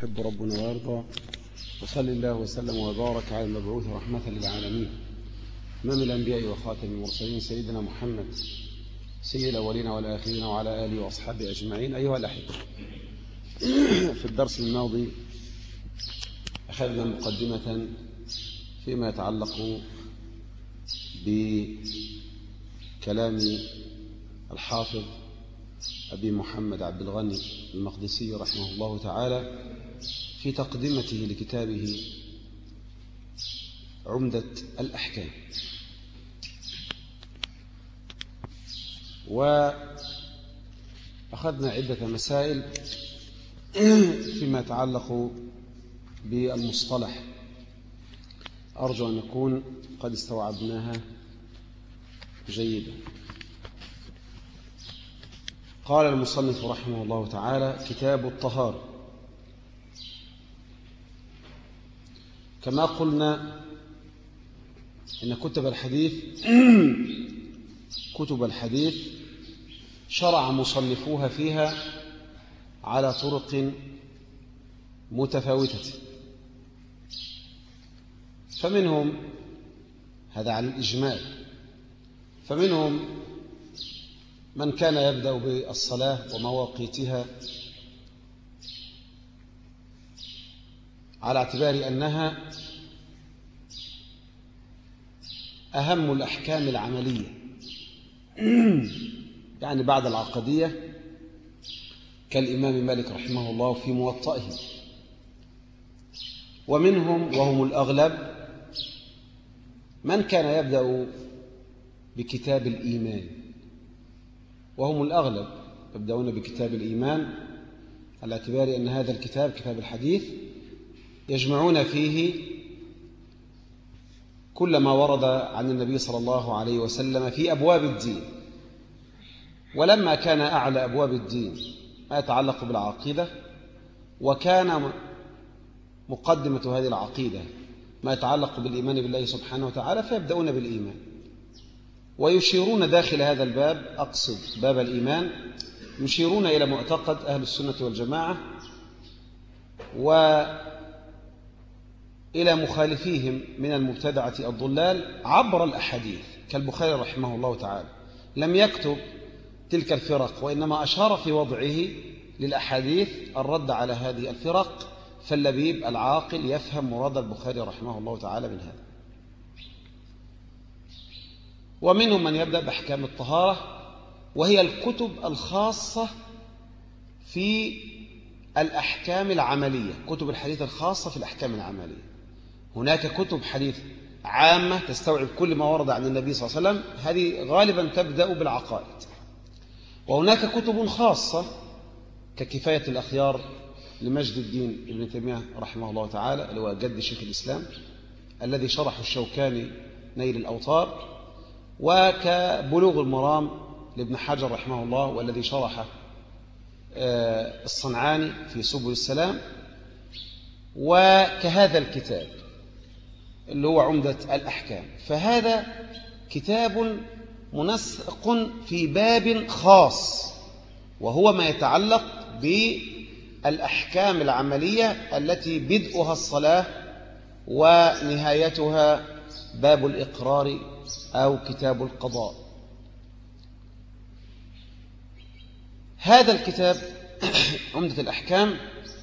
يحب ربنا ويرضى. وصل الله وسلم وبارك على المبعوث رحمة للعالمين إمام الأنبياء وخاتم المرسلين سيدنا محمد سيد الأولين والآخرين وعلى آله وأصحابه أجمعين. أيها الأحبة، في الدرس الماضي أخذنا مقدمة فيما يتعلق بكلام الحافظ أبي محمد عبد الغني المقدسي رحمه الله تعالى في تقدمته لكتابه عمدة الأحكام، وأخذنا عدة مسائل فيما يتعلق بالمصطلح، أرجو أن نكون قد استوعبناها جيدا. قال المصنف رحمه الله تعالى: كتاب الطهارة. كما قلنا إن كتب الحديث شرع مصنفوها فيها على طرق متفاوتة، فمنهم، هذا على الإجمال، فمنهم من كان يبدأ بالصلاة ومواقيتها على اعتبار أنها أهم الأحكام العملية، يعني بعد العقدية، كالإمام مالك رحمه الله في موطئه. ومنهم وهم الأغلب من كان يبدأ بكتاب الإيمان، وهم الأغلب يبدأون بكتاب الإيمان على اعتبار أن هذا الكتاب كتاب الحديث يجمعون فيه كل ما ورد عن النبي صلى الله عليه وسلم في أبواب الدين. ولما كان أعلى أبواب الدين ما يتعلق بالعقيدة، وكان مقدمة هذه العقيدة ما يتعلق بالإيمان بالله سبحانه وتعالى، فيبدأون بالإيمان ويشيرون داخل هذا الباب، أقصد باب الإيمان، يشيرون إلى معتقد أهل السنة والجماعة وإلى مخالفيهم من المبتدعة الضلال عبر الأحاديث، كالبخاري رحمه الله تعالى لم يكتب تلك الفرق، وإنما أشار في وضعه للأحاديث الرد على هذه الفرق، فاللبيب العاقل يفهم مراد البخاري رحمه الله تعالى من هذا. ومنهم من يبدأ بأحكام الطهارة، وهي الكتب الخاصة في الأحكام العملية، كتب الحديث الخاصة في الأحكام العملية. هناك كتب حديث عامة تستوعب كل ما ورد عن النبي صلى الله عليه وسلم، هذه غالبا تبدأ بالعقائد. وهناك كتب خاصة ككفاية الأخيار لمجد الدين ابن تيمية رحمه الله تعالى، اللي هو جد شيخ الإسلام، الذي شرح الشوكاني نيل الأوطار، وكبلوغ المرام لابن حجر رحمه الله، والذي شرح الصنعاني في سبل السلام، وكهذا الكتاب اللي هو عمدة الأحكام. فهذا كتاب منسق في باب خاص، وهو ما يتعلق بالأحكام العملية التي بدءها الصلاة ونهايتها باب الإقرار أو كتاب القضاء. هذا الكتاب عمدة الأحكام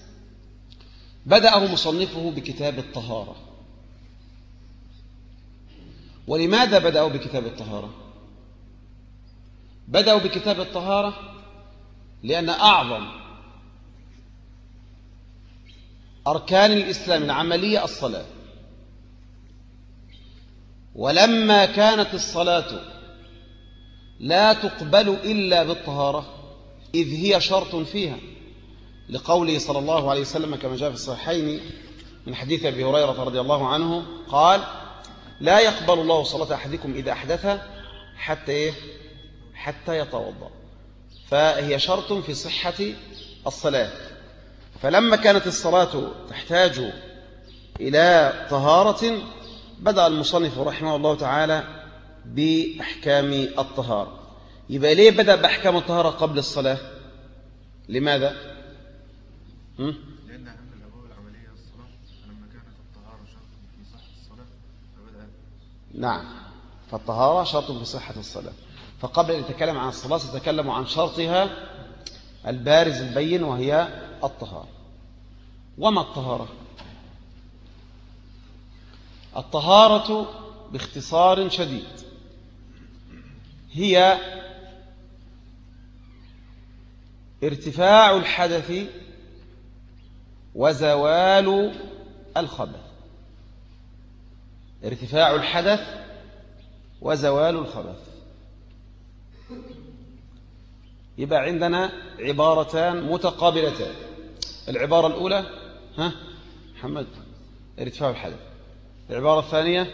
بدأه مصنفه بكتاب الطهارة. ولماذا بدأوا بكتاب الطهارة؟ بدأوا بكتاب الطهارة لأن أعظم أركان الإسلام العملية الصلاة، ولما كانت الصلاة لا تقبل إلا بالطهارة، إذ هي شرط فيها، لقوله صلى الله عليه وسلم كما جاء في الصحيحين من حديث أبي هريرة رضي الله عنه قال: لا يقبل الله صلاة أحدكم إذا أحدث حتى يتوضأ. فهي شرط في صحة الصلاة. فلما كانت الصلاة تحتاج إلى طهارة، بدأ المصنف رحمه الله تعالى بأحكام الطهارة. يبقى ليه بدأ بأحكام الطهارة قبل الصلاة؟ لماذا؟ نعم، فالطهارة شرط في صحة الصلاة. فقبل أن يتكلم عن الصلاة سيتكلم عن شرطها البارز البين وهي الطهارة. وما الطهارة؟ الطهارة باختصار شديد هي ارتفاع الحدث وزوال الخبث. ارتفاع الحدث وزوال الخبث. يبقى عندنا عبارتان متقابلتان. العبارة الأولى محمد ارتفاع الحدث. العبارة الثانية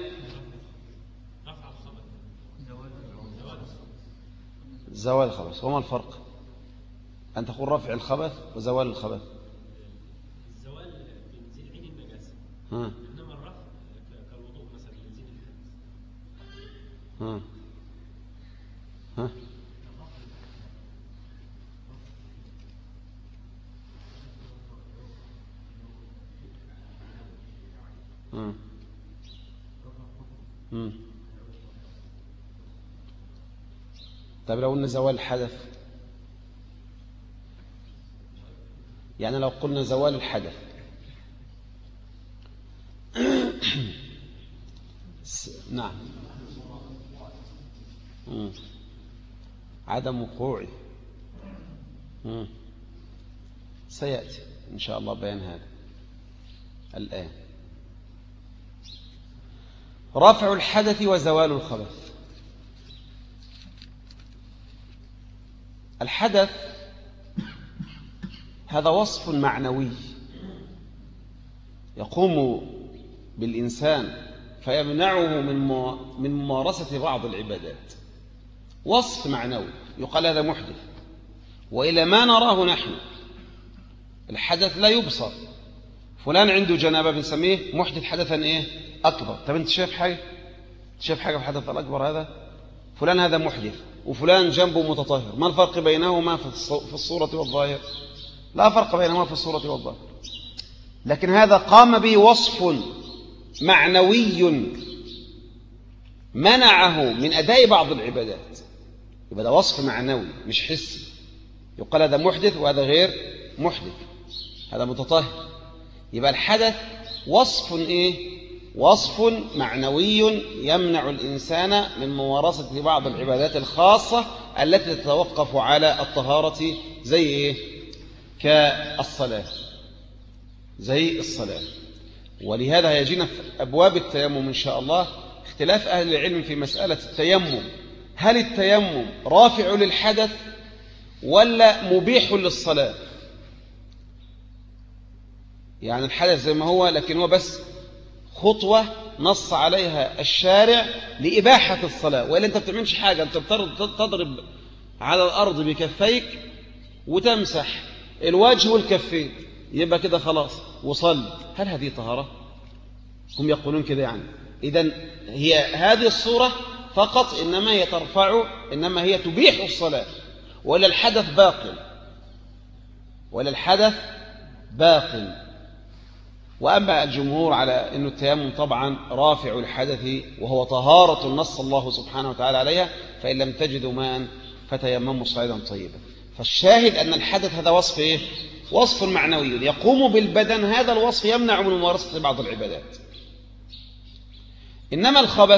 زوال الخبث. وما الفرق أن تقول رفع الخبث وزوال الخبث؟ الزوال بينزيل عين النجاسة، إنما الرفع كالوضوء مثلا بينزيل الحدث. طيب لو قلنا زوال الحدث، يعني لو قلنا زوال الحدث نعم عدم وقوعه سيأتي إن شاء الله بيان هذا الآن. رفع الحدث وزوال الخبث. الحدث هذا وصف معنوي يقوم بالإنسان فيمنعه من ممارسة بعض العبادات. وصف معنوي يقال هذا محدث، وإلى ما نراه نحن الحدث لا يبصر. فلان عنده جنابة بنسميه محدث حدثا أكبر. طب أنت شايف حاجة؟ شايف حاجة في الحدث الأكبر هذا؟ فلان هذا محدث وفلان جنبه متطهر. ما الفرق بينهما في الصورة والظاهر؟ لا فرق بينهما في الصورة والظاهر، لكن هذا قام به وصف معنوي منعه من أداء بعض العبادات. يبقى ده وصف معنوي مش حسي. يقال هذا محدث وهذا غير محدث، هذا متطهر. يبقى الحدث وصف وصف معنوي يمنع الإنسان من ممارسة بعض العبادات الخاصة التي تتوقف على الطهارة زي كالصلاة، زي الصلاة. ولهذا يجينا في أبواب التيمم إن شاء الله اختلاف أهل العلم في مسألة التيمم. هل التيمم رافع للحدث ولا مبيح للصلاة؟ يعني الحدث زي ما هو، لكن هو بس خطوة نص عليها الشارع لإباحة الصلاة، وإلا أنت بتعملش حاجة. أنت تضرب على الأرض بكفيك وتمسح الوجه والكفين، يبقى كده خلاص وصل. هل هذه طهارة؟ هم يقولون كده يعني. إذن هي هذه الصورة فقط إنما هي ترفع، إنما هي تبيح الصلاة، ولا الحدث باق، ولا الحدث باق. وأما الجمهور على أن التيمم طبعا رافع الحدث وهو طهارة نص الله سبحانه وتعالى عليها، فإن لم تجدوا ماء فتيمموا صعيدا طيبا. فالشاهد أن الحدث هذا وصف وصف معنوي يقوم بالبدن. هذا الوصف يمنع من ممارسة بعض العبادات. إنما الخبث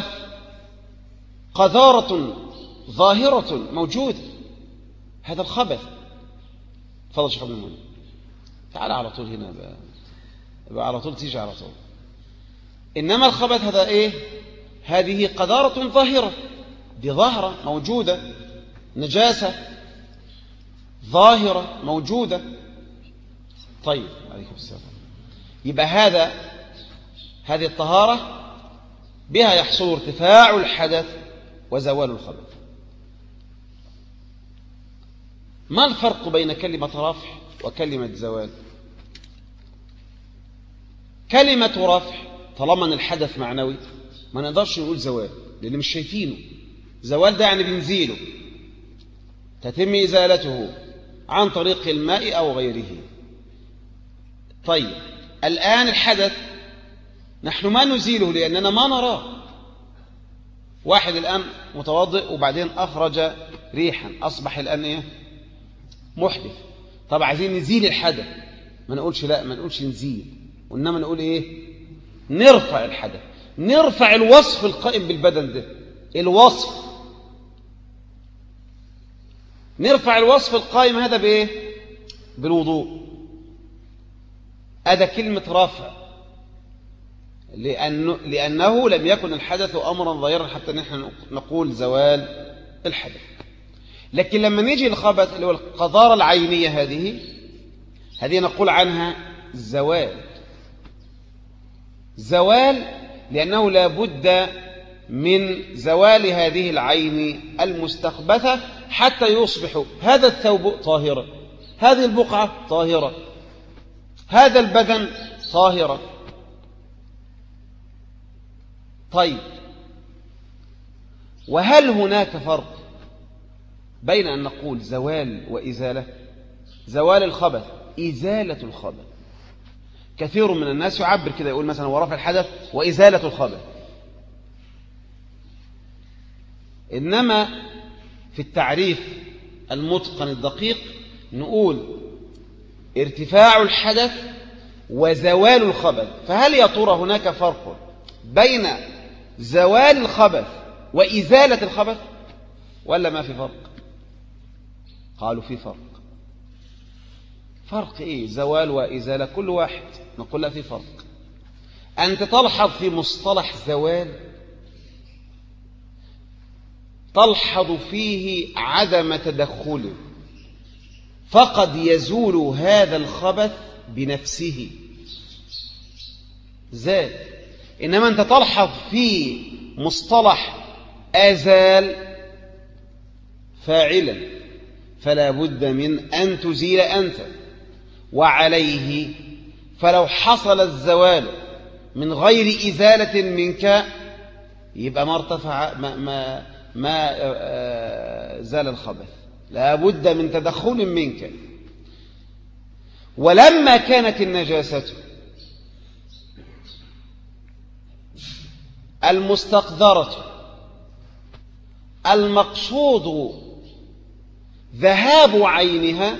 قذارة ظاهرة موجودة. هذا الخبث. تفضل شيخ ابن المنى، تعال على طول هنا بقى على طول تيجي على طول. إنما الخبث هذا هذه قذارة ظاهرة، دي ظاهرة موجودة، نجاسة ظاهرة موجودة. طيب عليكم السلام. يبقى هذه الطهارة بها يحصل ارتفاع الحدث وزوال الخبث. ما الفرق بين كلمة رفع وكلمة زوال؟ كلمة رفع طالما أن الحدث معنوي ما نقدرش نقول زوال لأن مش شايفينه. زوال ده يعني بنزيله، تتم إزالته عن طريق الماء أو غيره. طيب الآن الحدث نحن ما نزيله لأننا ما نراه، واحد الآن متوضئ وبعدين أخرج ريحا، أصبح الآن إيه؟ محدث. طب عايزين نزيل الحدث، ما نقولش لا، ما نقولش نزيل، وإنما نقول إيه؟ نرفع الحدث، نرفع الوصف القائم بالبدن ده، الوصف، نرفع الوصف القائم هذا بإيه؟ بالوضوء. هذا كلمة رفع، لأنه لم يكن الحدث أمرا ظاهرا حتى نحن نقول زوال الحدث. لكن لما نيجي الخبث اللي هو القذارة العينية، هذه نقول عنها زوال. زوال لأنه لا بد من زوال هذه العين المستخبثة حتى يصبح هذا الثوب طاهرا، هذه البقعة طاهرة، هذا البدن طاهرا. طيب، وهل هناك فرق بين أن نقول زوال وإزالة؟ زوال الخبث، إزالة الخبث. كثير من الناس يعبر كده، يقول مثلا ورفع الحدث وإزالة الخبث. إنما في التعريف المتقن الدقيق نقول ارتفاع الحدث وزوال الخبث. فهل يا ترى هناك فرق بين زوال الخبث وإزالة الخبث ولا ما في فرق؟ قالوا في فرق. فرق إيه؟ زوال وإزالة كل واحد نقول لا، في فرق. أنت تلحظ في مصطلح زوال تلحظ فيه عدم تدخله، فقد يزول هذا الخبث بنفسه زال. إنما أنت تلحظ في مصطلح أزال فاعلا، فلا بد من أن تزيل أنت. وعليه فلو حصل الزوال من غير إزالة منك يبقى ما ارتفع ما زال الخبث، لا بد من تدخل منك. ولما كانت النجاسة المستقدرة المقصود ذهاب عينها،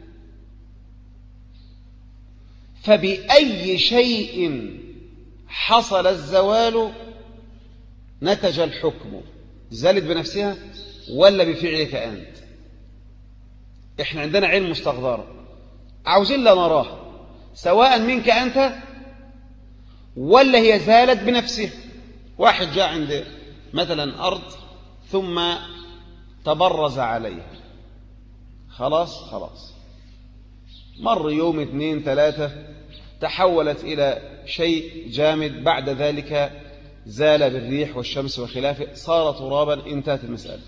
فبأي شيء حصل الزوال نتج الحكم؟ زالت بنفسها ولا بفعلك أنت؟ إحنا عندنا علم مستقدرة عاوزين لا نراه، سواء منك أنت ولا هي زالت بنفسها. واحد جاء عند مثلا أرض ثم تبرز عليها، خلاص مر يوم 2 3 تحولت إلى شيء جامد، بعد ذلك زال بالريح والشمس وخلافه، صار ترابا، انتهت المسألة.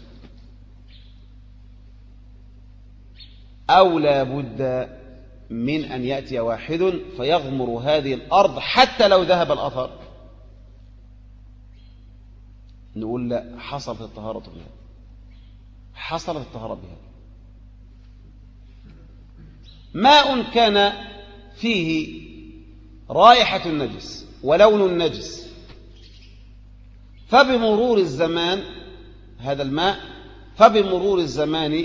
أو لا بد من أن يأتي واحد فيغمر هذه الأرض حتى لو ذهب الأثر؟ نقول لا، حصلت الطهارة بها، حصلت الطهارة بها. ماء كان فيه رائحة النجس ولون النجس، فبمرور الزمان هذا الماء، فبمرور الزمان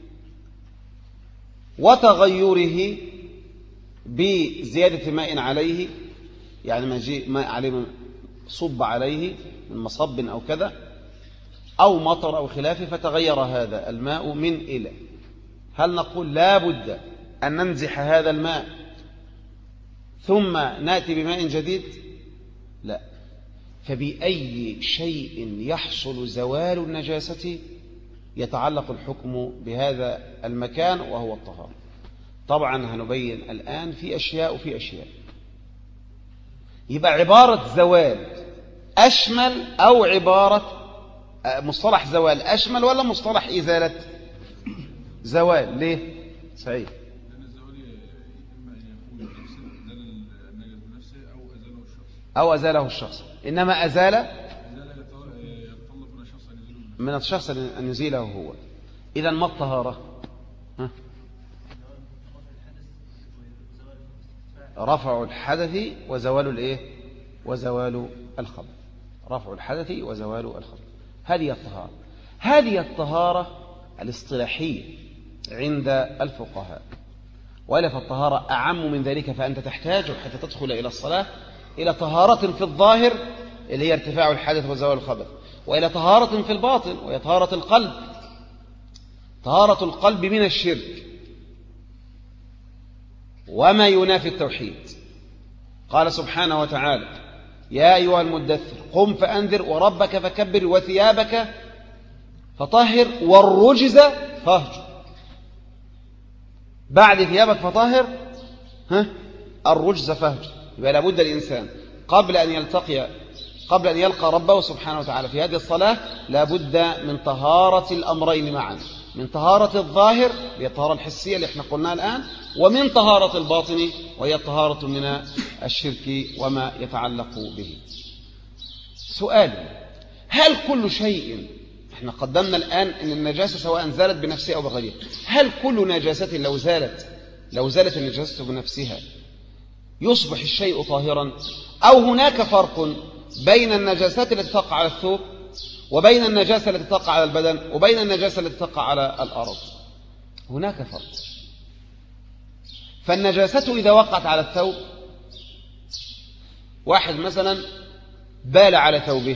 وتغيره بزيادة ماء عليه، يعني ما جاء ماء عليه صب عليه من مصب أو كذا أو مطر أو خلافه فتغير هذا الماء من إلى، هل نقول لا بد أن ننزح هذا الماء ثم نأتي بماء جديد؟ لا. فبأي شيء يحصل زوال النجاسة يتعلق الحكم بهذا المكان وهو الطهارة. طبعا هنبين الآن في أشياء وفي أشياء. يبقى عبارة زوال أشمل، أو عبارة مصطلح زوال أشمل، ولا مصطلح إزالة؟ زوال. ليه؟ سعيد. لأن الزوال إما أن يكون زال النجس بنفسه أو أزاله الشخص. إنما أزال يتطلب من الشخص أن يزيله هو. إذن ما الطهارة؟ رفع الحدث وزوال الإيه؟ وزوال الخبث. رفع الحدث وزوال الخبث. هذه الطهارة الاصطلاحية عند الفقهاء. وإلا فالطهارة أعم من ذلك، فأنت تحتاج حتى تدخل إلى الصلاة إلى طهارة في الظاهر اللي هي ارتفاع الحدث وزوال الخبث، وإلى طهارة في الباطن وهي طهارة القلب، طهارة القلب من الشرك وما ينافي التوحيد. قال سبحانه وتعالى: يا أيها المدثر قم فأنذر وربك فكبر وثيابك فطهر والرجز فاهجر. بعد ثيابك فطهر الرجز فاهجر. يبقى لابد الإنسان قبل أن يلقى ربه سبحانه وتعالى في هذه الصلاة لابد من طهارة الأمرين معا، من طهارة الظاهر هي الطهارة الحسية اللي احنا قلناها الآن، ومن طهارة الباطن وهي الطهارة من الشرك وما يتعلق به. سؤال: هل كل شيء، احنا قدمنا الآن ان النجاسة سواء زالت بنفسها أو بغيرها، هل كل نجاسة لو زالت النجاسة بنفسها يصبح الشيء طاهرا، أو هناك فرق بين النجاسات التي تقع على الثوب وبين النجاسة التي تقع على البدن وبين النجاسة التي تقع على الأرض؟ هناك فرق. فالنجاسة إذا وقعت على الثوب، واحد مثلا بال على ثوبه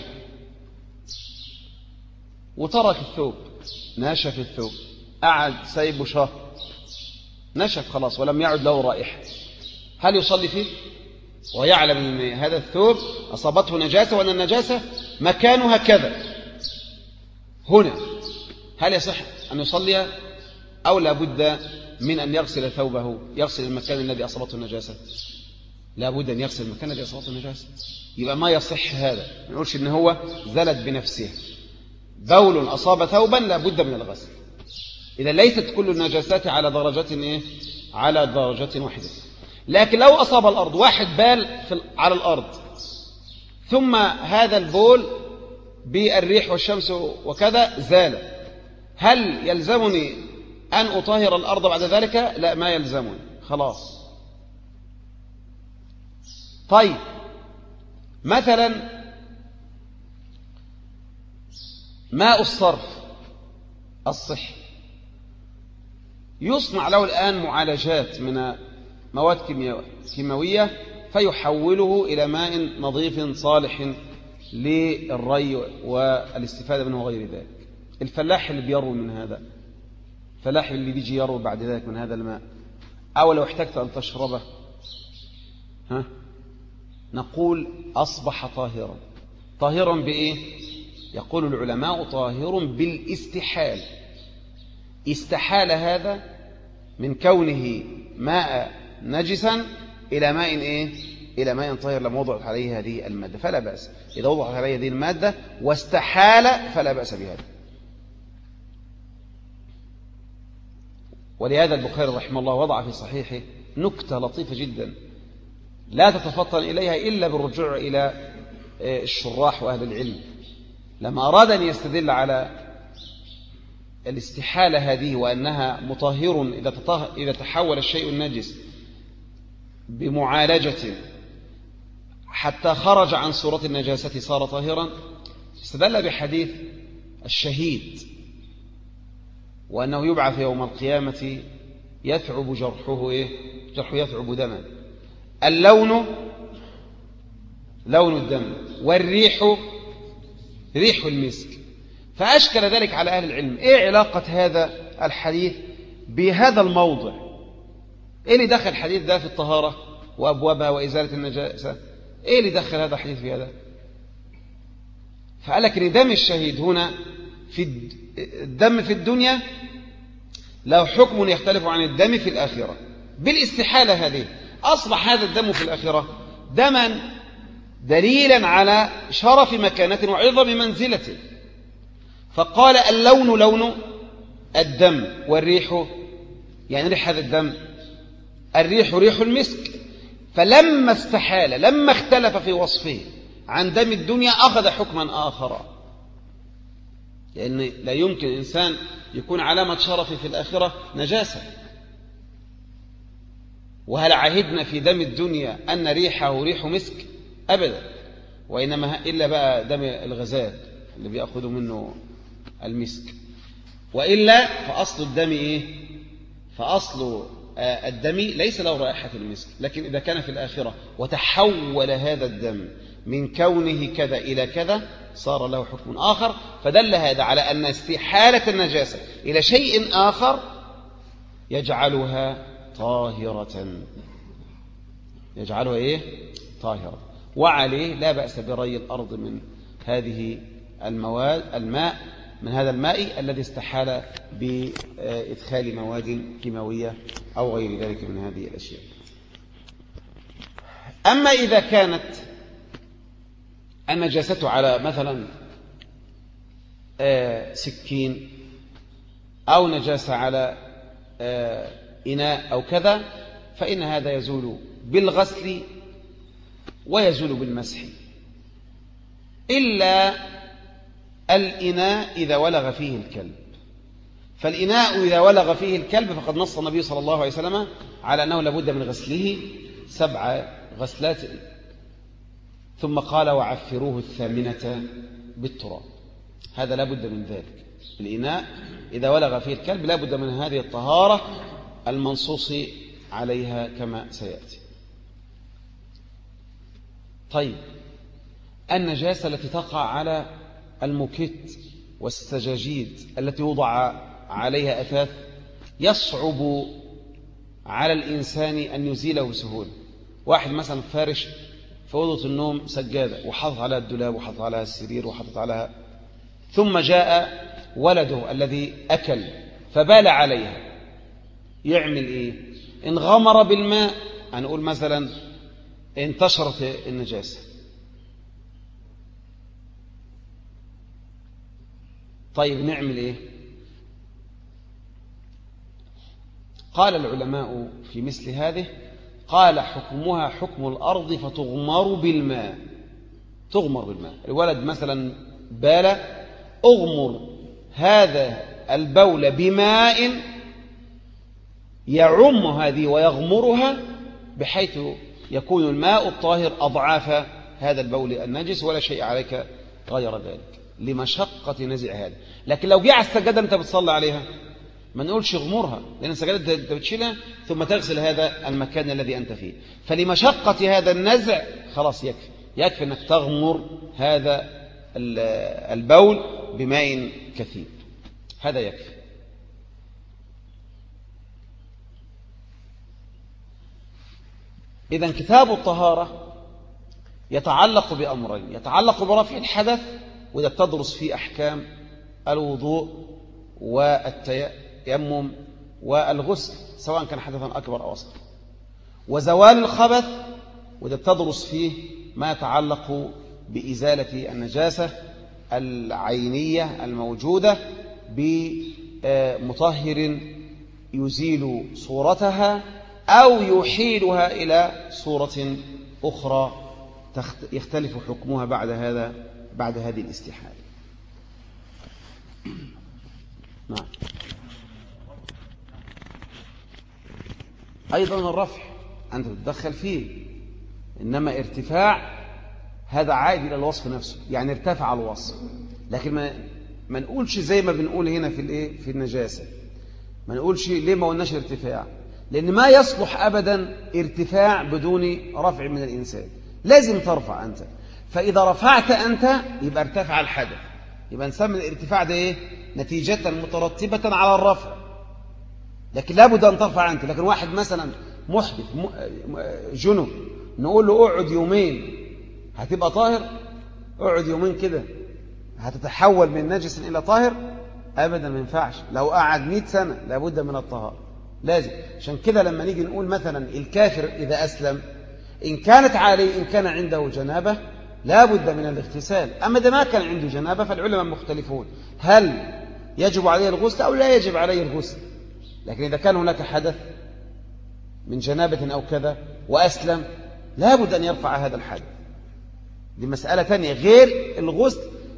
وترك الثوب، نشف الثوب، قعد سايبه شهر، نشف خلاص ولم يعد له رائحة، هل يصلي فيه ويعلم أن هذا الثوب أصابته نجاسة وأن النجاسة مكانها كذا هنا؟ هل يصح أن يصلي أو لا بد من أن يغسل ثوبه، يغسل المكان الذي أصابته النجاسة؟ لا بد أن يغسل المكان الذي أصابته النجاسة. يبقى ما يصح هذا، ما نقولش إن هو زلت بنفسه. بول أصاب ثوبا لا بد من الغسل. إذا ليست كل النجاسات على درجة على درجة واحدة. لكن لو أصاب الأرض، واحد بال على الأرض ثم هذا البول بالريح والشمس وكذا زال، هل يلزمني أن أطهر الأرض بعد ذلك؟ لا، ما يلزمني، خلاص. طيب مثلا ماء الصرف الصحي يصنع له الآن معالجات من مواد كيماوية فيحوله إلى ماء نظيف صالح للري والاستفادة منه وغير ذلك. الفلاح اللي بيروي من هذا، الفلاح اللي بيجي يروي بعد ذلك من هذا الماء، أو لو احتجت أن تشربه، نقول أصبح طاهرا. طاهرا بإيه؟ يقول العلماء طاهر بالاستحال. استحال هذا من كونه ماء نجسا إلى ماء إيه؟ إلى ماء طاهر لما وضعت عليه هذه المادة، فلا بأس. إذا وضعت عليه هذه المادة واستحال فلا بأس بهذا. ولهذا البخاري رحمه الله وضع في صحيحه نكتة لطيفة جدا لا تتفطن إليها إلا بالرجوع إلى الشراح وأهل العلم، لما أراد أن يستدل على الاستحالة هذه وأنها مطهر إذا تحول الشيء النجس بمعالجة حتى خرج عن صورة النجاسة صار طاهرا، استدل بحديث الشهيد وأنه يبعث يوم القيامة يثعب جرحه يثعب دما، اللون لون الدم والريح ريح المسك. فأشكل ذلك على أهل العلم، إيه علاقة هذا الحديث بهذا الموضع؟ إيه اللي دخل الحديث ده في الطهارة وأبوابها وإزالة النجاسة؟ إيه اللي دخل هذا الحديث في هذا؟ فقال لك إن دم الشهيد هنا في الدم في الدنيا له حكم يختلف عن الدم في الآخرة بالاستحالة هذه. أصبح هذا الدم في الآخرة دما دليلا على شرف مكانة وعظم منزلة، فقال اللون لون الدم والريح يعني ريح هذا الدم، الريح ريح المسك. فلما استحال، لما اختلف في وصفه عن دم الدنيا أخذ حكما آخر، لأن لا يمكن إنسان يكون علامة شرف في الآخرة نجاسة. وهل عهدنا في دم الدنيا أن ريحه ريح مسك؟ أبدا، وإنما إلا بقى دم الغزال اللي بيأخذوا منه المسك. وإلا فأصل الدم إيه؟ فأصل الدم ليس له رائحة المسك، لكن إذا كان في الآخرة وتحول هذا الدم من كونه كذا إلى كذا صار له حكم آخر، فدل هذا على أن استحالة النجاسة إلى شيء آخر يجعلها طاهرة، يجعلها إيه؟ طاهرة. وعليه لا بأس بري الأرض من هذه الماء، من هذا الماء الذي استحال بإدخال مواد كيماوية أو غير ذلك من هذه الأشياء. أما إذا كانت النجاسة على مثلا سكين أو نجاسة على إناء أو كذا، فإن هذا يزول بالغسل ويزول بالمسح، إلا الإناء إذا ولغ فيه الكلب. فالإناء إذا ولغ فيه الكلب فقد نص النبي صلى الله عليه وسلم على أنه لابد من غسله 7 غسلات، ثم قال وعفروه 8 بالتراب. هذا لابد من ذلك. الإناء إذا ولغ فيه الكلب لابد من هذه الطهارة المنصوص عليها كما سيأتي. طيب، النجاسة التي تقع على المكت والسجاجيد التي يوضع عليها أثاث يصعب على الإنسان أن يزيله بسهولة. واحد مثلا فارش في أوضة النوم سجادة وحط عليها الدولاب وحط عليها السرير وحط عليها، ثم جاء ولده الذي أكل فبال عليها، يعمل إيه؟ إن غمر بالماء هنقول مثلا انتشرت النجاسة. طيب نعمل إيه؟ قال العلماء في مثل هذه، قال حكمها حكم الأرض فتغمر بالماء. تغمر بالماء. الولد مثلا بال، أغمر هذا البول بماء يعم هذه ويغمرها بحيث يكون الماء الطاهر أضعاف هذا البول النجس ولا شيء عليك غير ذلك لمشقة نزع هذا. لكن لو جاء على السجادة أنت بتصلي عليها ما نقولش اغمرها، لأن السجادة أنت بتشيلها ثم تغسل هذا المكان الذي أنت فيه، فلمشقة هذا النزع خلاص يكفي أنك تغمر هذا البول بماء كثير، هذا يكفي. إذن كتاب الطهارة يتعلق بأمرين، يتعلق برفع الحدث، وإذا تدرس فيه أحكام الوضوء والتيمم والغسل سواء كان حدثا أكبر أو أصغر، وزوال الخبث، وإذا تدرس فيه ما يتعلق بإزالة النجاسة العينية الموجودة بمطهر يزيل صورتها أو يحيلها إلى صورة أخرى يختلف حكمها بعد هذه الاستحالة. نعم. أيضا الرفع أنت تتدخل فيه، إنما ارتفاع هذا عائد إلى الوصف نفسه، يعني ارتفع الوصف، لكن ما نقولش زي ما بنقول هنا في النجاسة، ما نقولش ليه ما قلناش ارتفاع، لأن ما يصلح أبدا ارتفاع بدون رفع من الإنسان، لازم ترفع أنت، فإذا رفعت أنت يبقى ارتفع الحدث، يبقى نسمي الارتفاع ده إيه؟ نتيجة مترتبة على الرفع، لكن لابد أن ترفع أنت. لكن واحد مثلا محدث جنب نقول له اقعد يومين هتبقى طاهر، اقعد يومين كده هتتحول من نجس إلى طاهر؟ أبدا ما ينفعش. لو قعد 100 سنة لابد من الطهارة، لازم. عشان كده لما نيجي نقول مثلا الكافر إذا أسلم إن كانت عليه، إن كان عنده جنابة لابد من الاغتسال. أما إذا ما كان عنده جنابة فالعلماء مختلفون هل يجب عليه الغسل أو لا يجب عليه الغسل. لكن إذا كان هناك حدث من جنابة أو كذا وأسلم لابد أن يرفع هذا الحدث. دي مسألة ثانية غير الغسل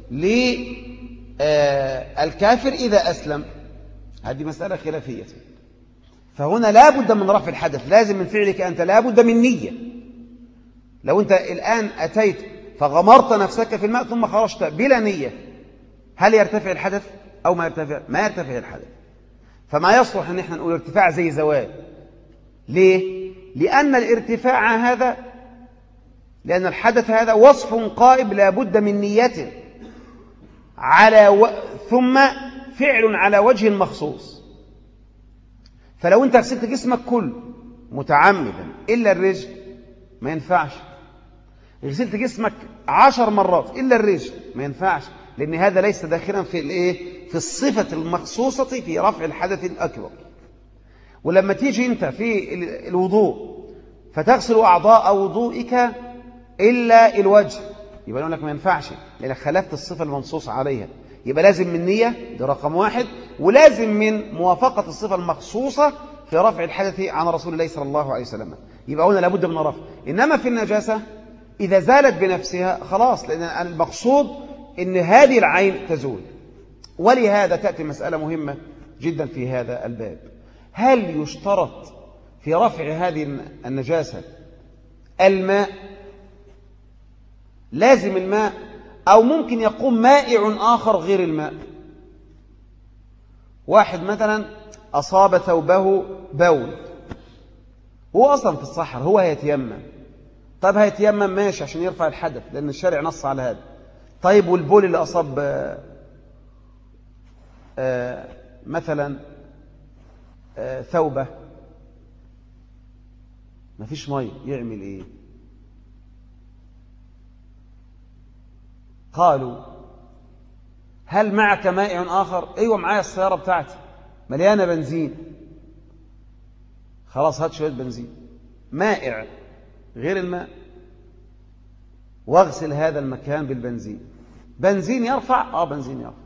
للكافر إذا أسلم، هذه مسألة خلافية. فهنا لابد من رفع الحدث، لازم من فعلك أنت، لابد من نية. لو أنت الآن أتيت فغمرت نفسك في الماء ثم خرجت بلا نية هل يرتفع الحدث أو ما يرتفع؟ ما يرتفع الحدث. فما يصلح أن احنا نقول ارتفاع زي زوال. ليه؟ لأن الارتفاع هذا، لأن الحدث هذا وصف قائم لا بد من نيته ثم فعل على وجه مخصوص. فلو أنت غسلت جسمك كله متعمدا إلا الرجل ما ينفعش. غسلت جسمك 10 مرات إلا الرجل ما ينفعش، لأن هذا ليس داخلا في الصفة المخصوصة في رفع الحدث الأكبر. ولما تيجي أنت في الوضوء فتغسل أعضاء وضوئك إلا الوجه، يبقى نقول لك ما ينفعش لأنك خلفت الصفة المنصوص عليها. يبقى لازم من نية، ده رقم 1، ولازم من موافقة الصفة المخصوصة في رفع الحدث عن رسول الله صلى الله عليه وسلم. يبقى هنا لابد من رفع. إنما في النجاسة إذا زالت بنفسها خلاص، لأن المقصود إن هذه العين تزول. ولهذا تأتي مسألة مهمة جدا في هذا الباب: هل يشترط في رفع هذه النجاسة الماء؟ لازم الماء، أو ممكن يقوم مائع آخر غير الماء؟ واحد مثلا أصاب ثوبه بول، هو أصلا في الصحراء، هو هيتيمم. طيب هيتيمم ماشي عشان يرفع الحدث لأن الشارع نص على هذا. طيب والبول اللي أصاب مثلا ثوبه ما فيش مية، يعمل إيه؟ قالوا: هل معك مائع آخر؟ أيوة معايا، السيارة بتاعتي مليانة بنزين. خلاص هات شوية بنزين مائع غير الماء واغسل هذا المكان بالبنزين. بنزين يرفع؟ بنزين يرفع.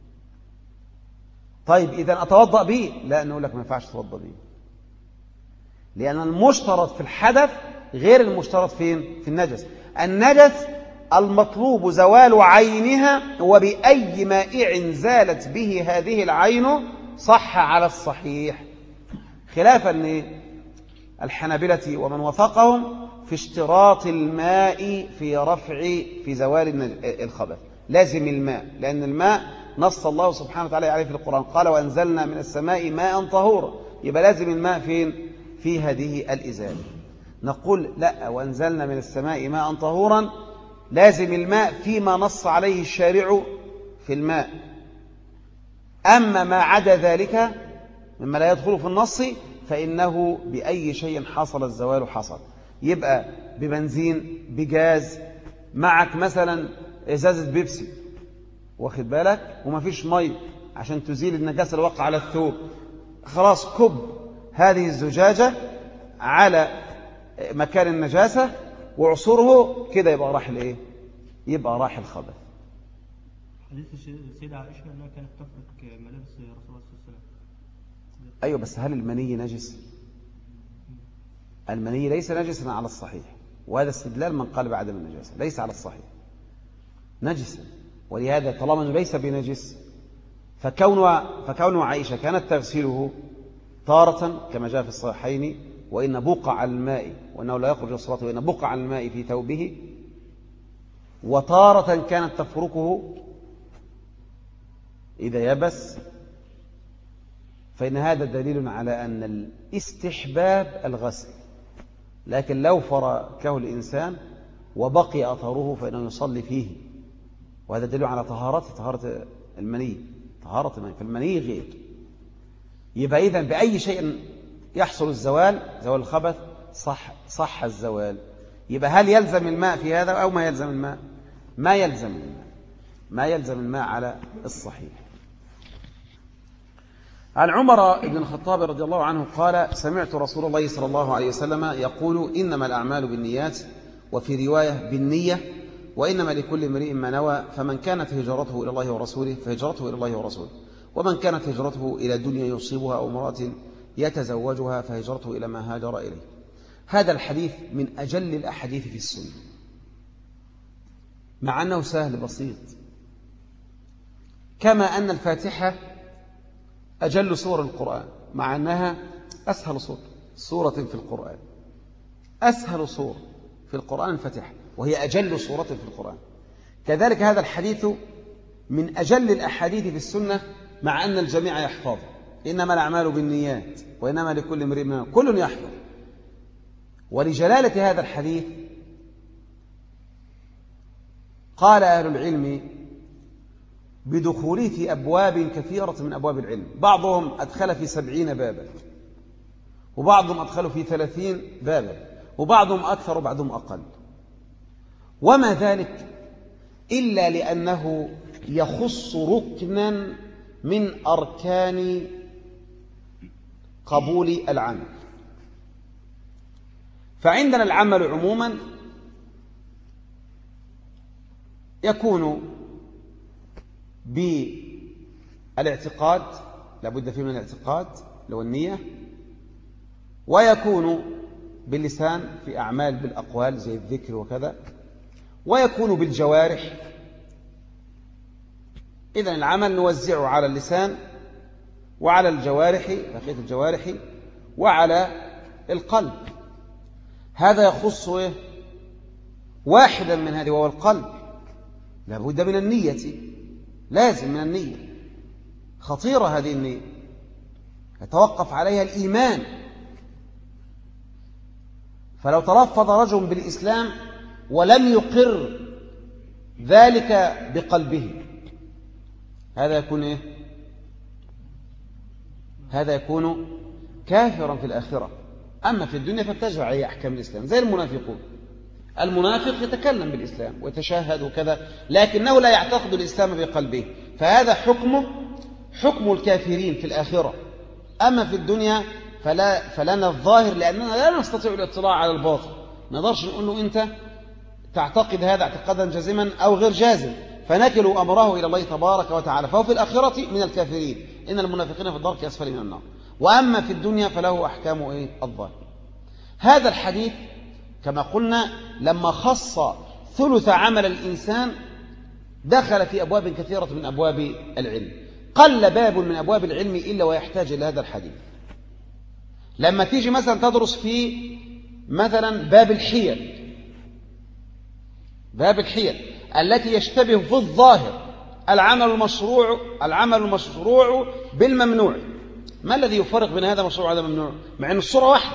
طيب إذا أتوضأ به؟ لا، نقول لك ما ينفعش تتوضأ به، لأن المشترط في الحدث غير المشترط فين؟ في النجس. النجس المطلوب زوال عينها، وبأي مائع زالت به هذه العين صح على الصحيح، خلافا الحنابلة ومن وافقهم في اشتراط الماء في زوال الخبث. لازم الماء، لأن الماء نص الله سبحانه وتعالى عليه في القرآن، قال: وأنزلنا من السماء ماء طهورا. يبقى لازم الماء فين؟ في هذه الإزالة. نقول لا، وأنزلنا من السماء ماء طهورا لازم الماء فيما نص عليه الشارع في الماء. أما ما عدا ذلك مما لا يدخل في النص فإنه بأي شيء حصل الزوال حصل. يبقى ببنزين، بجاز، معك مثلا إزازة بيبسي، واخد بالك، وما فيش مي عشان تزيل النجاسة اللي وقع على الثوب، خلاص كب هذه الزجاجة على مكان النجاسة وعصره كده، يبقى راح الايه؟ يبقى راح الخبث. حديث السيدة عائشة أنها كانت تفرك ملابس رسول الله صلى الله عليه وسلم. أيوة، بس هل المني نجس؟ المني ليس نجسا على الصحيح، وهذا استدلال من قال بعدم النجاسة، ليس على الصحيح نجسا. ولهذا طالما أنه ليس بنجس فكون عائشة كانت تغسله تارة كما جاء في الصحيحين: وإن بقع الماء، وأنه لا يخرج الصلاة وإن بقع الماء في ثوبه، وتارة كانت تفركه إذا يبس، فإن هذا دليل على أن الاستحباب الغسل. لكن لو فركه الإنسان وبقي أثره فإنه يصلي فيه، وهذا دليل على طهارة المني، طهارة المني، فالمني غير. يبقى إذن بأي شيء يحصل الزوال، زوال الخبث، صح الزوال. يبقى هل يلزم الماء في هذا أو ما يلزم الماء؟ ما يلزم الماء، ما يلزم الماء على الصحيح. عن عمر بن الخطاب رضي الله عنه قال: سمعت رسول الله صلى الله عليه وسلم يقول: إنما الأعمال بالنيات، وفي رواية بالنية، وإنما لكل امرئ ما نوى، فمن كانت هجرته إلى الله ورسوله فهجرته إلى الله ورسوله، ومن كانت هجرته إلى دنيا يصيبها أو امرأة يتزوجها فهجرته إلى ما هاجر إليه. هذا الحديث من أجل الأحاديث في السنة، مع أنه سهل بسيط، كما أن الفاتحة أجل سور القرآن، مع أنها أسهل سورة في القرآن. أسهل سورة في القرآن الفاتحة، وهي أجل سورة في القرآن. كذلك هذا الحديث من أجل الأحاديث في السنة، مع أن الجميع يحفظ. إنما الأعمال بالنيات وإنما لكل امرئ ما نوى، كل يحفظ. ولجلالة هذا الحديث قال أهل العلم بدخوله في أبواب كثيرة من أبواب العلم، بعضهم أدخل في 70 بابا، وبعضهم أدخل في 30 بابا، وبعضهم أكثر وبعضهم أقل. وما ذلك إلا لأنه يخص ركنا من أركان قبول العمل. فعندنا العمل عموما يكون بالاعتقاد، لابد فيه من الاعتقاد لو النية، ويكون باللسان في أعمال بالأقوال زي الذكر وكذا، ويكون بالجوارح. إذن العمل نوزعه على اللسان وعلى الجوارح، بقية الجوارح، وعلى القلب. هذا يخص واحدا من هذه وهو القلب. لابد من النية، لازم من النية، خطيرة هذه النية، يتوقف عليها الإيمان. فلو تلفظ رجل بالإسلام ولم يقر ذلك بقلبه، هذا يكون إيه؟ هذا يكون كافرا في الآخرة. أما في الدنيا فتجرى عليه أحكام الإسلام، زي المنافقون. المنافق يتكلم بالإسلام ويتشهد وكذا، لكنه لا يعتقد الإسلام بقلبه، فهذا حكم الكافرين في الآخرة. أما في الدنيا فلنا الظاهر، لأننا لا نستطيع الاطلاع على الباطن، ما نقدرش نقول له أنت تعتقد هذا اعتقادا جازما أو غير جازم، فنكل أمره إلى الله تبارك وتعالى. فهو في الآخرة من الكافرين، إن المنافقين في الدرك أسفل من النار. وأما في الدنيا فله أحكام الظاهر. هذا الحديث كما قلنا لما خص ثلث عمل الإنسان دخل في أبواب كثيرة من أبواب العلم. قل باب من أبواب العلم إلا ويحتاج إلى هذا الحديث. لما تيجي مثلا تدرس في مثلا باب الحيل التي يشتبه في الظاهر العمل المشروع بالممنوع، ما الذي يفرق بين هذا مشروع وهذا ممنوع؟ مع أن الصورة واحدة.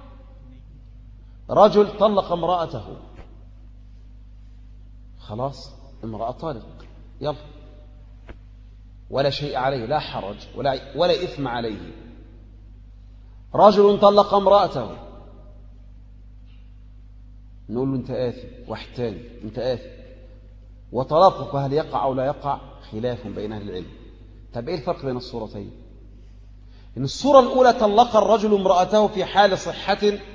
رجل طلق امرأته، خلاص امرأة طالق، يلا، ولا شيء عليه، لا حرج ولا إثم عليه. رجل طلق امرأته، نقول له أنت آثم، واحد تاني أنت آثم. وطلاقك هل يقع أو لا يقع خلاف بين أهل العلم. طب إيه الفرق بين الصورتين؟ إن الصورة الأولى طلق الرجل امرأته في حال صحة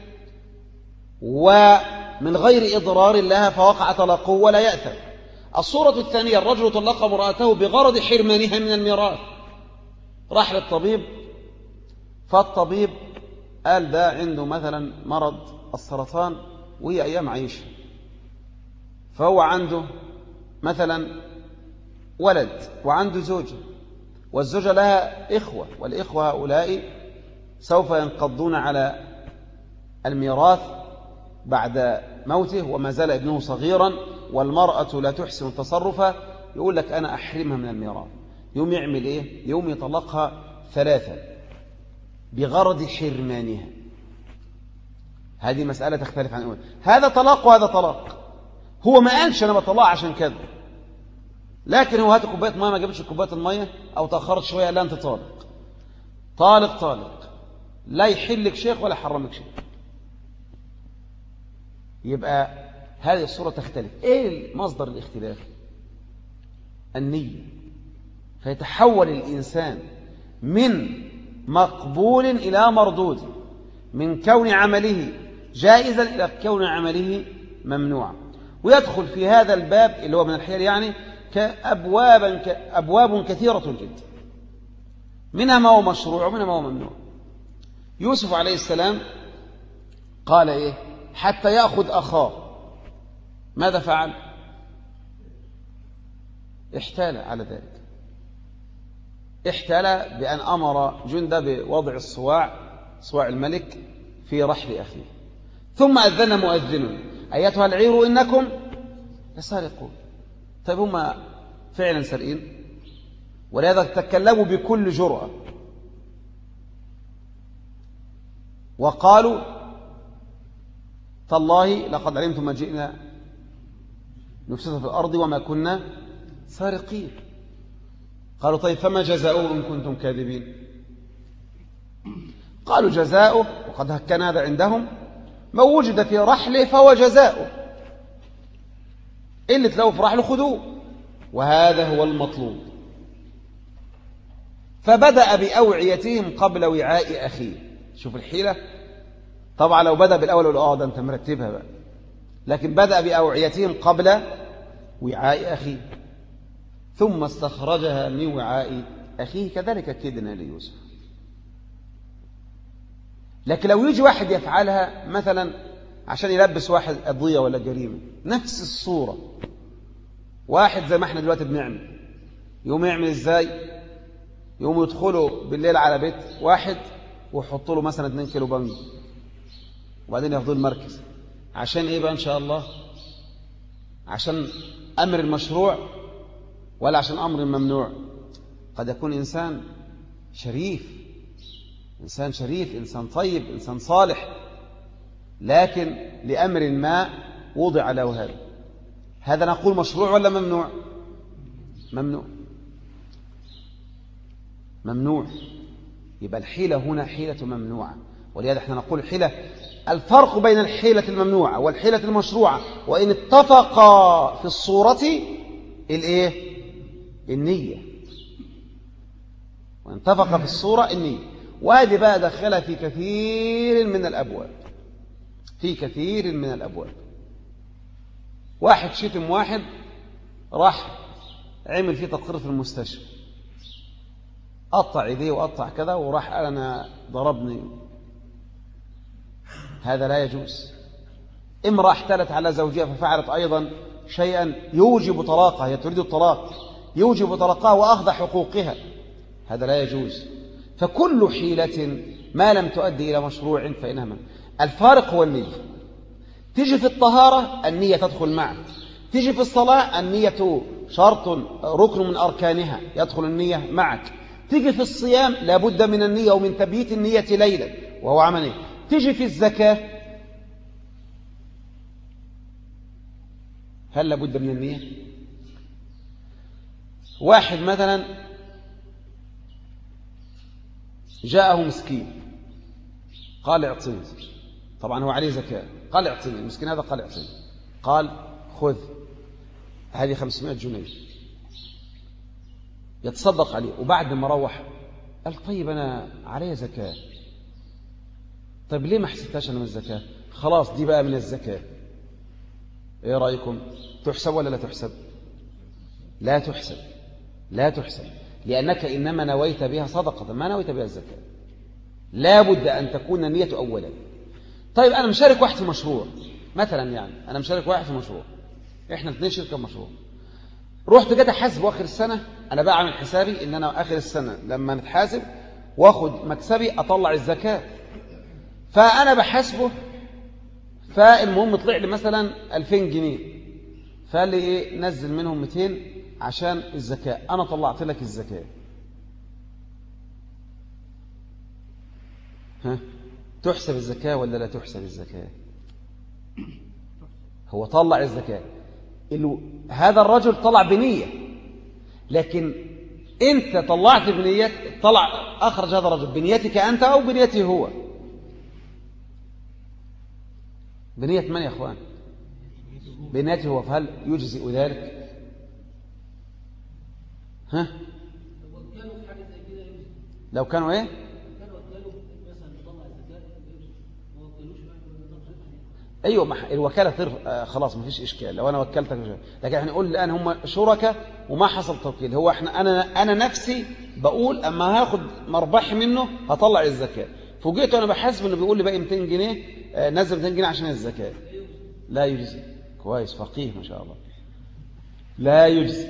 ومن غير إضرار لها فوقع طلاقه ولا يأثم. الصورة الثانية الرجل طلق امرأته بغرض حرمانها من الميراث، راح للطبيب، فالطبيب قال ده عنده مثلا مرض السرطان وهي أيام عيشها، فهو عنده مثلا ولد وعنده زوجة، والزوجة لها إخوة، والإخوة هؤلاء سوف ينقضون على الميراث بعد موته وما زال ابنه صغيرا، والمرأة لا تحسن التصرف، يقول لك أنا أحرمها من الميراث. يوم يعمل إيه؟ يوم يطلقها 3 بغرض حرمانها. هذه مسألة تختلف عن أول. هذا طلاق وهذا طلاق. هو ما قالش أنا بطلع عشان كذا، لكن هو هات كوباية مية، ما جابتش كوباية المية أو تأخرت شوية، لا أنت طالق، لا يحلك شيخ ولا حرمك شيخ. يبقى هذه الصورة تختلف. إيه مصدر الاختلاف؟ النية. فيتحول الإنسان من مقبول إلى مردود، من كون عمله جائزا إلى كون عمله ممنوعا. ويدخل في هذا الباب اللي هو من الحيل يعني أبواب كثيرة جدا، منها ما هو مشروع ومنها ما هو ممنوع. يوسف عليه السلام قال إيه؟ حتى يأخذ أخاه. ماذا فعل؟ احتال على ذلك، احتال بأن أمر جنده بوضع صواع الملك في رحل أخيه. ثم أذن مؤذن أيتها العير إنكم لسارقون. طيب هم فعلا سارقين، ولهذا تكلموا بكل جرأة وقالوا تالله لقد علمتم ما جئنا نفسد في الأرض وما كنا سارقين. قالوا طيب فما جزاؤه إن كنتم كاذبين؟ قالوا جزاؤه، وقد كان هذا عندهم، ما وجد في رحله فهو جزاؤه، اللي تلاقوا في رحله خذوه، وهذا هو المطلوب. فبدأ بأوعيتهم قبل وعاء أخيه. شوف الحيلة، طبعا لو بدأ بالأول يقول ده أنت مرتبها بقى، لكن بدأ بأوعيتهم قبل وعاء أخيه، ثم استخرجها من وعاء أخيه. كذلك كدنا ليوسف. لكن لو يجي واحد يفعلها مثلا عشان يلبس واحد قضية ولا جريمة، نفس الصورة، واحد زي ما احنا دلوقتي بنعمل، يقوم يعمل ازاي؟ يقوم يدخلوا بالليل على بيت واحد ويحط له مثلا 2 كيلو بنج، وبعدين ياخدوه المركز. عشان ايه بقى ان شاء الله؟ عشان امر المشروع ولا عشان امر الممنوع؟ قد يكون انسان شريف، انسان شريف، انسان طيب، انسان صالح، لكن لامر ما وضع له هذا. هذا نقول مشروع ولا ممنوع؟ ممنوع. ممنوع. يبقى الحيلة هنا حيلة ممنوعة، ولهذا احنا نقول الحيلة، الفرق بين الحيلة الممنوعة والحيلة المشروعة، وإن اتفقا في الصورة الايه؟ النية. وإن اتفق في الصورة النية. وهذه بقى دخلها في كثير من الأبواب، في كثير من الأبواب. واحد شتم واحد، راح عمل فيه تقرير في المستشفى، قطع ايديه وقطع كذا، وراح قال انا ضربني. هذا لا يجوز. امرأة احتالت على زوجها ففعلت ايضا شيئا يوجب طلاقها، هي تريد الطلاق، يوجب طلاقها واخذ حقوقها، هذا لا يجوز. فكل حيلة ما لم تؤدي الى مشروع فانها منع. الفارق هو النية. تيجي في الطهارة النية تدخل معك، تيجي في الصلاة النية شرط ركن من أركانها يدخل النية معك، تيجي في الصيام لابد من النية ومن تبييت النية ليلا وهو عملي، تيجي في الزكاة هل لابد من النية؟ واحد مثلا جاءه مسكين قال اعطني، طبعا هو عليه زكاة، قال اعطني المسكين هذا، قال اعطني، قال خذ هذه 500 جنيه يتصدق عليه. وبعد ما روح قال طيب أنا علي زكاة، طيب ليه ما حسبتهاش أنا من الزكاة؟ خلاص دي بقى من الزكاة. إيه رأيكم؟ تحسب ولا لا تحسب؟ لا تحسب، لا تحسب، لأنك إنما نويت بها صدقة ما نويت بها الزكاة. لا بد أن تكون النية أولا. طيب أنا مشارك واحد في مشروع مثلا، يعني أنا مشارك واحد في مشروع، إحنا الاثنين شركة مشروع، رحت جيت أحاسب آخر السنة، أنا بقى عامل حسابي إن أنا آخر السنة لما نتحاسب وآخد مكسبي أطلع الزكاة، فأنا بحاسبه، فالمهم طلع لي مثلا 2000 جنيه، فقال لي إيه نزل منهم 200 عشان الزكاة، أنا طلعت لك الزكاة. ها تحسب الزكاة ولا لا تحسب الزكاة؟ هو طلع الزكاة، هذا الرجل طلع بنية، لكن انت طلعت بنية، طلع اخرج هذا الرجل بنيتك انت او بنيته هو؟ بنية من يا اخوان؟ بنيته هو. فهل يجزئ ذلك؟ ها لو كانوا ايه؟ ايوه الوكاله خلاص ما فيش اشكال، لو انا وكلتك، لكن احنا نقول الان هم شركاء وما حصل توكيل، هو احنا انا نفسي بقول اما هاخد مربحي منه هطلع الزكاه، فوجئت وانا بحاسب انه بيقول لي باقي 200 جنيه نزل 200 جنيه عشان الزكاه. لا يجزي. كويس، فقيه ما شاء الله. لا يجزي.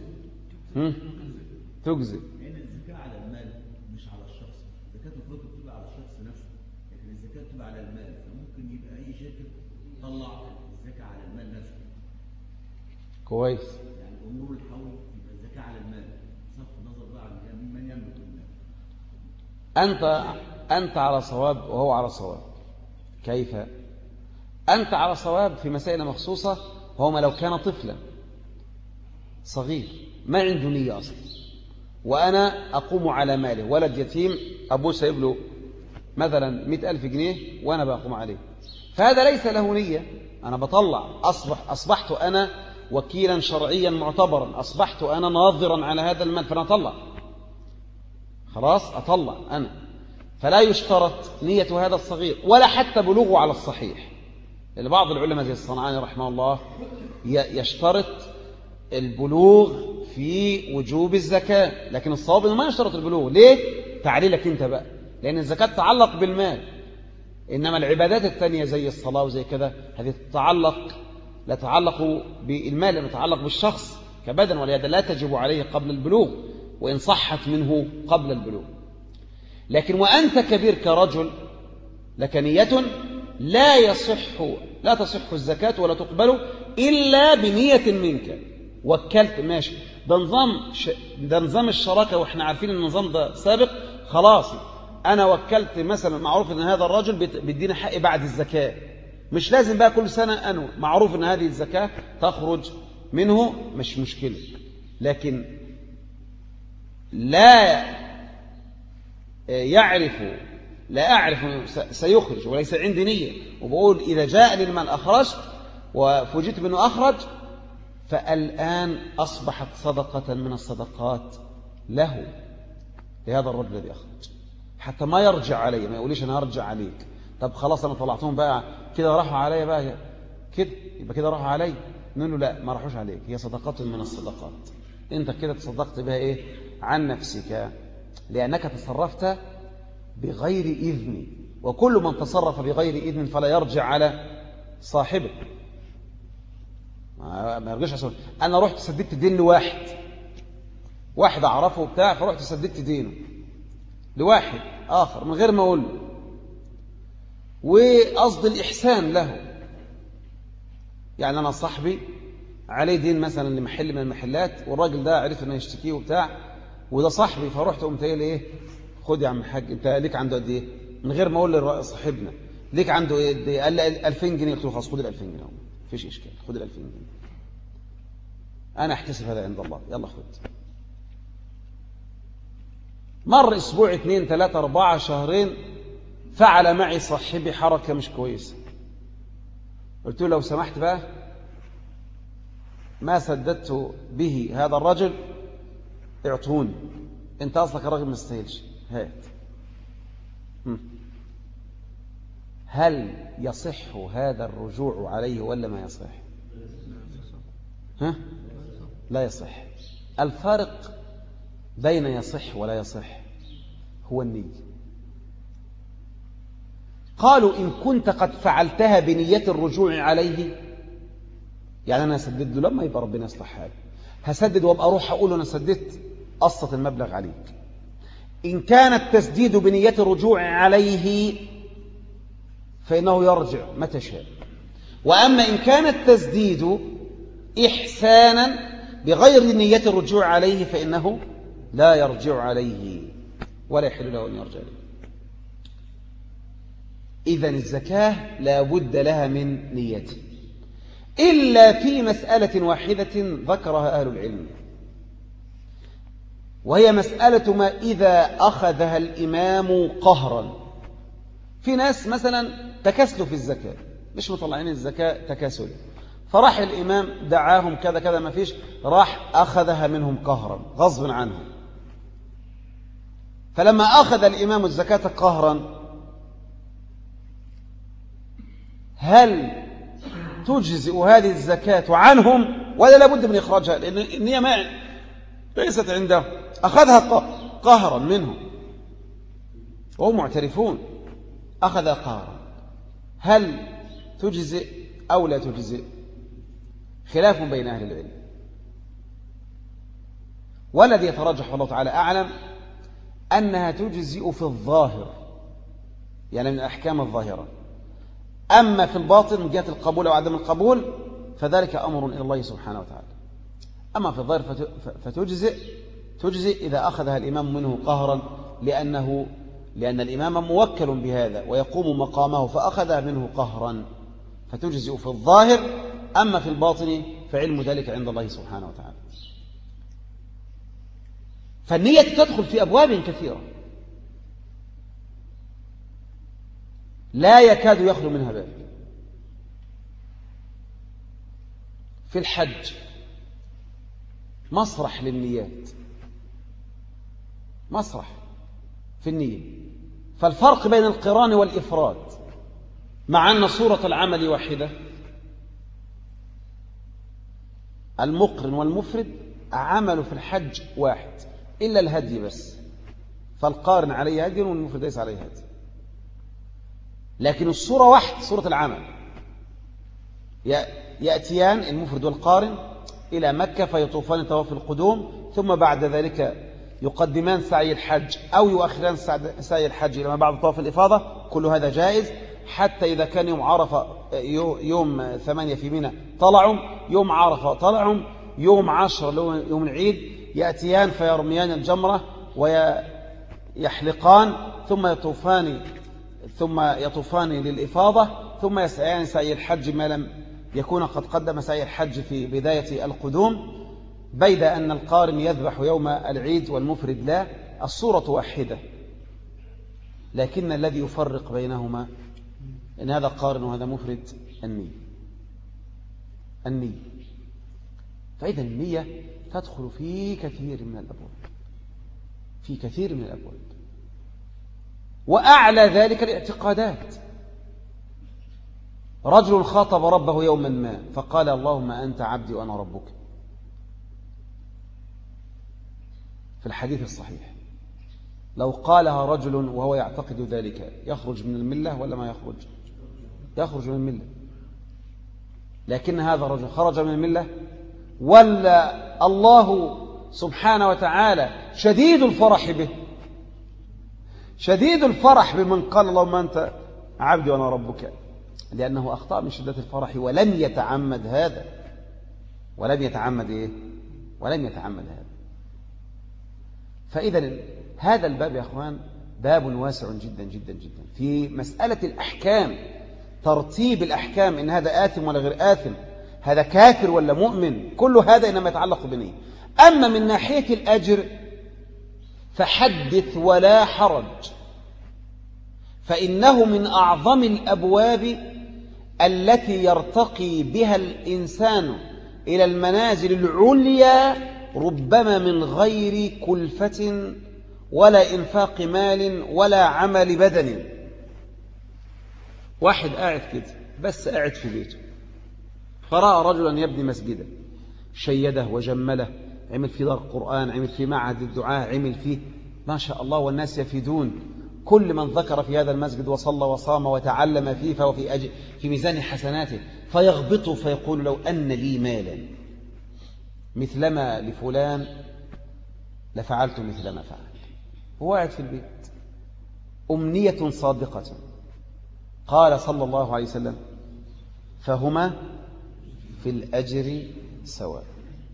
تجزي. لأن الزكاة على المال مش على الشخص، زكاة الفطر بتبقى على الشخص نفسه، لكن الزكاة بتبقى على المال، فممكن يبقى أي شركة تطلع الزكاة على المال نفسه. كويس. يعني أمور الحول يبقى أنت على صواب وهو على صواب. كيف؟ أنت على صواب في مسائل مخصوصة، وهو لو كان طفلا صغير ما عنده نية أصلا، وأنا أقوم على ماله، ولد يتيم أبوه سايب له مثلا 100,000 جنيه وأنا بقوم عليه، فهذا ليس له نية. أنا بطلع، أصبحت أنا وكيلا شرعيا معتبرا، أصبحت أنا ناظرا على هذا المال، فأنا أطلع، خلاص أطلع أنا. فلا يشترط نية هذا الصغير ولا حتى بلوغه على الصحيح. بعض العلماء زي الصنعاني رحمه الله يشترط البلوغ في وجوب الزكاة، لكن الصواب انه ما يشترط البلوغ. ليه؟ تعليلك انت بقى، لأن الزكاة تتعلق بالمال، إنما العبادات الثانية زي الصلاة وزي كذا هذه لا تتعلق بالمال، لا تتعلق بالشخص كبدن، ولهذا لا تجب عليه قبل البلوغ وإن صحت منه قبل البلوغ. لكن وأنت كبير كرجل لك نية لا تصح الزكاة ولا تقبل إلا بنية منك. وكلت، ماشي، ده نظام الشراكة، وإحنا عارفين أن النظام ده سابق، خلاص أنا وكلت مثلا، معروف أن هذا الرجل بيدينا حقي بعد الزكاة، مش لازم بقى كل سنة أنا معروف أن هذه الزكاة تخرج منه، مش مشكلة. لكن لا أعرف سيخرج وليس عندي نية، وبقول إذا جاء للمال أخرجت وفوجئت بأنه أخرج، فالآن أصبحت صدقة من الصدقات له، لهذا الرجل الذي أخرج، حتى ما يرجع علي، ما يقوليش أنا هرجع عليك. طب خلاص أنا طلعتهم بقى كده راحوا علي بقى كده، يبقى كده راحوا علي، نقول له لا، ما راحوش عليك، هي صدقة من الصدقات، أنت كده تصدقت بها إيه؟ عن نفسك، لأنك تصرفت بغير إذن، وكل من تصرف بغير إذن فلا يرجع على صاحبه. ما يرجعش على أنا رحت سددت دين واحد أعرفه بتاع، فرحت سددت دينه لواحد آخر من غير ما أقول له، وقصد الإحسان له. يعني أنا صاحبي عليه دين مثلا لمحل من المحلات، والراجل ده عرف أنه يشتكيه وبتاع، وده صاحبي، فرحت قمت قايل إيه، خد يا عم الحاج، أنت ليك عنده قد إيه؟ من غير ما أقول لصاحبنا ليك عنده إيه؟ قال لي 2000 جنيه. قلت له خلاص خد ال 2000 جنيه، مفيش إشكال، خد ال 2000 جنيه، أنا أحتسب هذا عند الله، يلا خد. مر أسبوع 2 3 4 شهرين، فعل معي صاحبي حركة مش كويسة. قلت له لو سمحت بقى، ما سددت به هذا الرجل اعطوني، انت اصلك الراجل ما يستاهلش، هات. هل يصح هذا الرجوع عليه ولا ما يصح؟ لا يصح. الفارق بين يصح ولا يصح هو النية. قالوا إن كنت قد فعلتها بنية الرجوع عليه، يعني أنا أسدد له لما يبقى ربنا يصلح حاله، هسدد وابقى أروح أقول له أنا سددت، قصة المبلغ عليك. إن كان التسديد بنية الرجوع عليه فإنه يرجع متى شاء. وأما إن كان التسديد إحسانا بغير نية الرجوع عليه فإنه لا يرجع عليه ولا يحل له أن يرجع عليه. إذن الزكاة لا بد لها من نية، إلا في مسألة واحدة ذكرها أهل العلم، وهي مسألة ما إذا أخذها الإمام قهرا. في ناس مثلا تكاسلوا في الزكاة، مش مطلعين الزكاة تكاسل، فراح الإمام دعاهم كذا كذا ما فيش، راح أخذها منهم قهرا غصب عنهم. فلما أخذ الإمام الزكاة قهرا، هل تجزئ هذه الزكاة عنهم ولا لابد من إخراجها؟ لأن النية ما ليست عنده، أخذها قهرا منهم وهم معترفون، أخذ قهرا، هل تجزئ أو لا تجزئ؟ خلاف بين أهل العلم، والذي يترجح والله تعالى أعلم أنها تجزئ في الظاهر، يعني من الأحكام الظاهرة. أما في الباطن من جهة القبول أو عدم القبول فذلك أمر إلى الله سبحانه وتعالى. أما في الظاهر فتجزئ إذا أخذها الإمام منه قهرا، لأنه لأن الإمام موكل بهذا ويقوم مقامه، فأخذها منه قهرا فتجزئ في الظاهر، أما في الباطن فعلم ذلك عند الله سبحانه وتعالى. فالنية تدخل في أبواب كثيرة لا يكاد يخلو منها باب. في الحج مسرح للنيات، مسرح في النية. فالفرق بين القران والإفراد مع أن صورة العمل واحدة، المقرن والمفرد عمل في الحج واحد إلا الهدي بس، فالقارن عليه هدي والمفرد ليس عليه هدي، لكن الصورة واحد، صورة العمل. يأتيان المفرد والقارن إلى مكة فيطوفان طواف القدوم، ثم بعد ذلك يقدمان سعي الحج أو يؤخران سعي الحج إلى ما بعد طواف الإفاضة. كل هذا جائز، حتى إذا كان يوم عرفة يوم 8 في منى طلعوا، يوم عرفة طلعوا، يوم 10 يوم العيد يأتيان فيرميان الجمرة ويحلقان ثم يطوفان للإفاضة، ثم يسعيان سعي الحج ما لم يكون قد قدم سعي الحج في بداية القدوم، بيد أن القارن يذبح يوم العيد والمفرد لا. الصورة واحدة، لكن الذي يفرق بينهما إن هذا قارن وهذا مفرد النية. فإذا النية تدخل في كثير من الأبواب، وأعلى ذلك الاعتقادات. رجل خاطب ربه يوما ما فقال: اللهم أنت عبدي وأنا ربك، في الحديث الصحيح. لو قالها رجل وهو يعتقد ذلك يخرج من الملة ولا ما يخرج؟ يخرج من الملة. لكن هذا الرجل خرج من الملة، ولا الله سبحانه وتعالى شديد الفرح به، شديد الفرح بمن قال اللهم أنت عبدي وأنا ربك، لأنه أخطأ من شدة الفرح ولم يتعمد هذا. ولم يتعمد هذا. فإذا هذا الباب يا أخوان باب واسع جدا جدا جدا في مسألة الأحكام، ترتيب الأحكام، إن هذا آثم ولا غير آثم، هذا كافر ولا مؤمن، كل هذا إنما يتعلق بنية. أما من ناحية الأجر فحدث ولا حرج، فإنه من أعظم الأبواب التي يرتقي بها الإنسان إلى المنازل العليا، ربما من غير كلفة ولا إنفاق مال ولا عمل بدن. واحد قاعد كده بس، قاعد في بيته، فرأى رجلا يبني مسجدا، شيده وجمله، عمل فيه دار قرآن، عمل فيه معهد الدعاء، عمل فيه ما شاء الله، والناس يفيدون. كل من ذكر في هذا المسجد وصلى وصام وتعلم فيه فهو في ميزان حسناته، فيغبطه فيقول: لو أن لي مالا مثلما لفلان لفعلت مثل ما فعل. هو قاعد في البيت، أمنية صادقة. قال صلى الله عليه وسلم: فهما في الأجر سواء.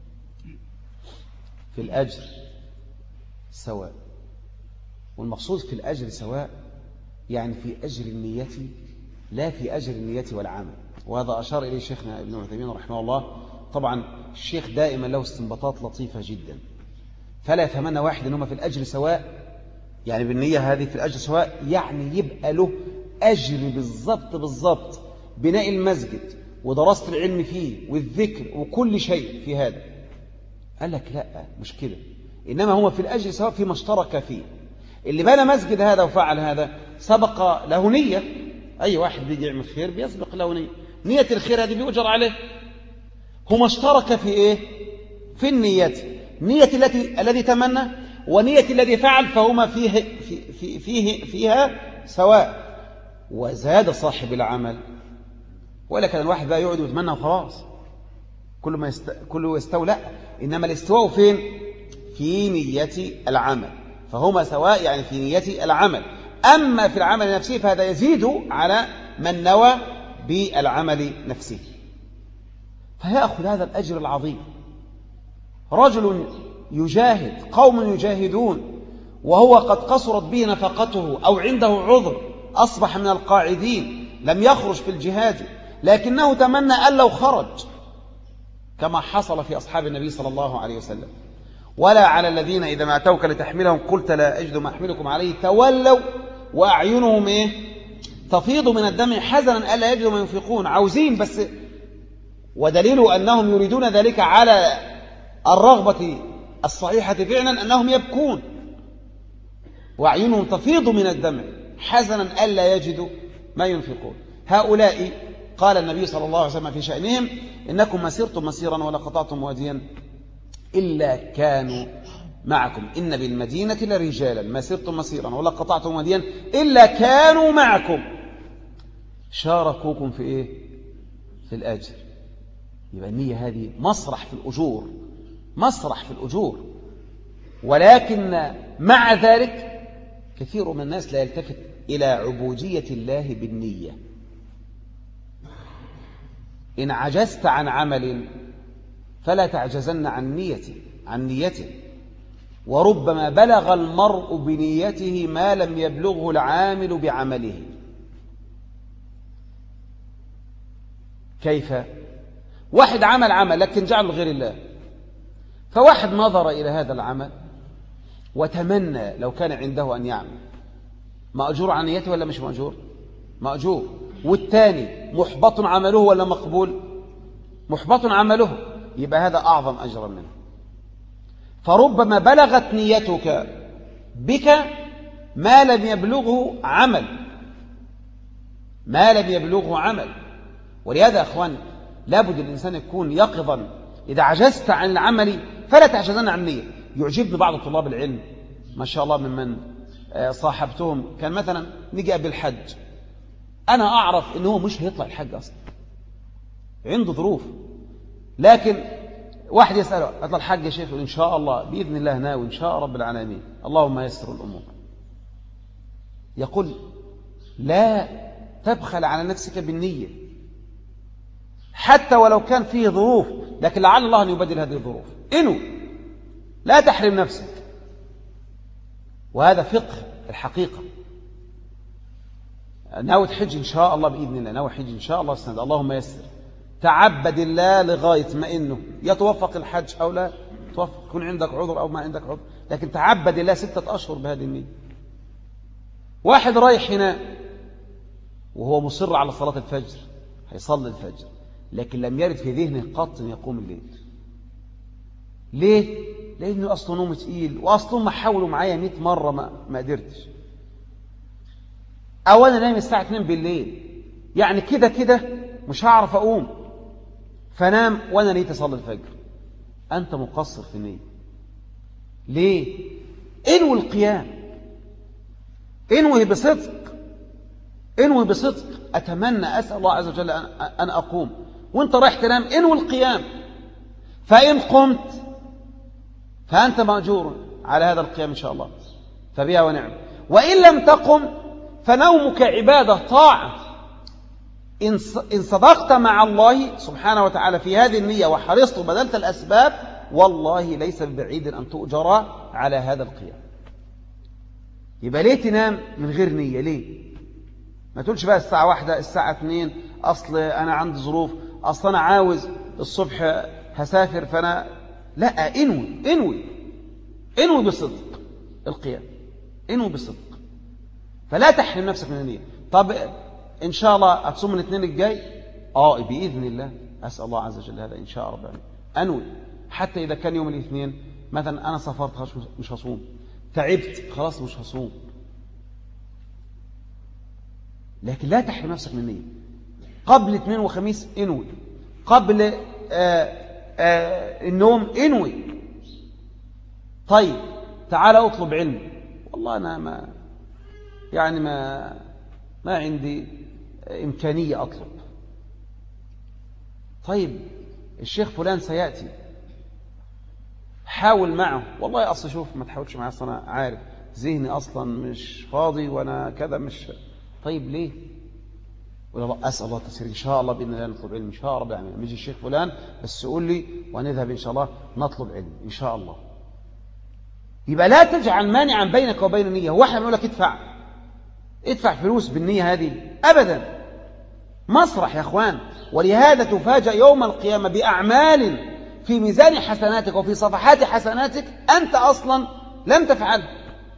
في الأجر سواء. والمقصود في الأجر سواء يعني في أجر النية لا في أجر النية والعمل. وهذا أشار إليه شيخنا ابن عثيمين رحمه الله. طبعا الشيخ دائما له استنباطات لطيفة جدا، فلا يتمنى واحد أنهما في الأجر سواء، يعني بالنية هذه في الأجر سواء، يعني يبقى له أجر بالضبط بناء المسجد ودراسة العلم فيه والذكر وكل شيء في هذا. قال لك لا، مش كده، إنما هو في الأجر سواء فيما اشترك فيه. اللي بنى مسجد هذا وفعل هذا سبق له نية. أي واحد بيجي يعمل خير بيسبق له نية الخير هذه بيؤجر عليه. هما اشترك في إيه؟ في النية، نية الذي تمنى ونية الذي فعل، فهما فيها سواء. وزاد صاحب العمل، ولا كان الواحد بقى يقعد ويتمنى وخلاص كله يستوى، لا، إنما الاستواء فين؟ في نية العمل. فهما سواء يعني في نية العمل. أما في العمل نفسه فهذا يزيد على من نوى بالعمل نفسه، فيأخذ هذا الأجر العظيم. رجل يجاهد، قوم يجاهدون وهو قد قصرت به نفقته أو عنده عذر أصبح من القاعدين لم يخرج في الجهاد، لكنه تمنى أن لو خرج كما حصل في أصحاب النبي صلى الله عليه وسلم. ولا على الذين إذا ما أتوك لتحملهم قلت لا أجد ما أحملكم عليه تولوا وأعينهم تفيض من الدم حزنا ألا يجدوا ما ينفقون، عاوزين بس، ودليل أنهم يريدون ذلك على الرغبة الصحيحة فعلا أنهم يبكون، وأعينهم تفيض من الدم حزنا ألا يجدوا ما ينفقون. هؤلاء قال النبي صلى الله عليه وسلم في شأنهم إنكم ما سرتم مسيرا ولا قطعتم واديا إلا كانوا معكم، إن بالمدينة لرجالا ما سرتم مسيرا ولا قطعتم واديا إلا كانوا معكم شاركوكم في في الأجر. يبقى النية هذه مسرح في الأجور، مسرح في الأجور. ولكن مع ذلك كثير من الناس لا يلتفت إلى عبودية الله بالنية. إن عجزت عن عمل فلا تعجزن عن نيته، وربما بلغ المرء بنيته ما لم يبلغه العامل بعمله. كيف؟ واحد عمل لكن جعله غير الله، فواحد نظر إلى هذا العمل وتمنى لو كان عنده أن يعمل، مأجور عن نيته ولا مش مأجور؟ مأجور. والثاني محبط عمله ولا مقبول؟ محبط عمله، يبقى هذا أعظم أجرا منه. فربما بلغت نيتك بك ما لم يبلغه عمل، ما لم يبلغه عمل. ولهذا أخوان لابد الإنسان يكون يقظا. إذا عجزت عن العمل فلا تعجزن عن النية. يعجبني بعض طلاب العلم ما شاء الله ممن صاحبتهم، كان مثلا نجي قبل الحج، أنا أعرف إنه مش هيطلع الحج أصلا، عنده ظروف، لكن واحد يسأله أطلع الحج يا شيخ؟ إن شاء الله بإذن الله ناوي إن شاء رب العالمين، اللهم يسر الأمور. يقول لا تبخل على نفسك بالنية حتى ولو كان فيه ظروف، لكن لعل الله أن يبدل هذه الظروف. لا تحرم نفسك. وهذا فقه الحقيقة. ناوي تحج إن شاء الله بإذن الله، ناوي حج إن شاء الله السنة، اللهم يسر، تعبد الله لغاية ما إنه يتوفق الحج أو لا توفق، يكون عندك عذر أو ما عندك عذر، لكن تعبد الله 6 أشهر بهذه النية. واحد رايح هنا وهو مصر على صلاة الفجر، هيصلي الفجر، لكن لم يرد في ذهنه قط أن يقوم الليل. ليه؟ لأنه أصله نوم تقيل، وأصله ما حاولوا معايا 100 مرة ما قدرتش، أو أنا نايم الساعة 2 بالليل، يعني كده مش هعرف أقوم، فنام وأنا نيت أصلي الفجر. أنت مقصر في النية. ليه؟ انوي القيام، انوي بصدق. أتمنى أسأل الله عز وجل أن أقوم، وانت رايح تنام انوي القيام، فإن قمت فأنت مأجور على هذا القيام إن شاء الله، فبها ونعم. وإن لم تقم فنومك عبادة طاعة. إن صدقت مع الله سبحانه وتعالى في هذه النية وحرصت وبذلت الأسباب، والله ليس ببعيد أن تؤجر على هذا القيام. يبقى ليه تنام من غير نية؟ ليه؟ ما تقولش بقى الساعة 1 الساعة 2 أصل أنا عندي ظروف، أصل أنا عاوز الصبح هسافر فأنا لا. انوي بصدق القيام، انوي بصدق، فلا تحرم نفسك من النية. طب إن شاء الله هتصوم من الاثنين الجاي؟ بإذن الله، أسأل الله عز وجل هذا إن شاء رب العالمين. أنوي حتى إذا كان يوم الاثنين مثلا أنا سافرت خلاص مش هصوم، تعبت خلاص مش هصوم، لكن لا تحرم نفسك من النية. قبل اثنين وخميس انوي، قبل النوم انوي. طيب تعال اطلب علم، والله أنا ما عندي إمكانية أطلب. طيب الشيخ فلان سيأتي، حاول معه، والله أصلا شوف ما تحاولش معه، أصلا أنا عارف ذهني أصلا مش فاضي وأنا كذا مش. طيب ليه؟ ولا أسأل الله التسير إن شاء الله بإذن الله نطلب علم إن شاء الله. يعني يجي الشيخ فلان بس قول لي ونذهب إن شاء الله نطلب علم إن شاء الله. يبقى لا تجعل مانعا بينك وبين النية. هو احنا بنقول لك ادفع فلوس بالنية هذه؟ أبدا، مسرح يا أخوان. ولهذا تفاجأ يوم القيامة بأعمال في ميزان حسناتك وفي صفحات حسناتك أنت أصلا لم تفعلها،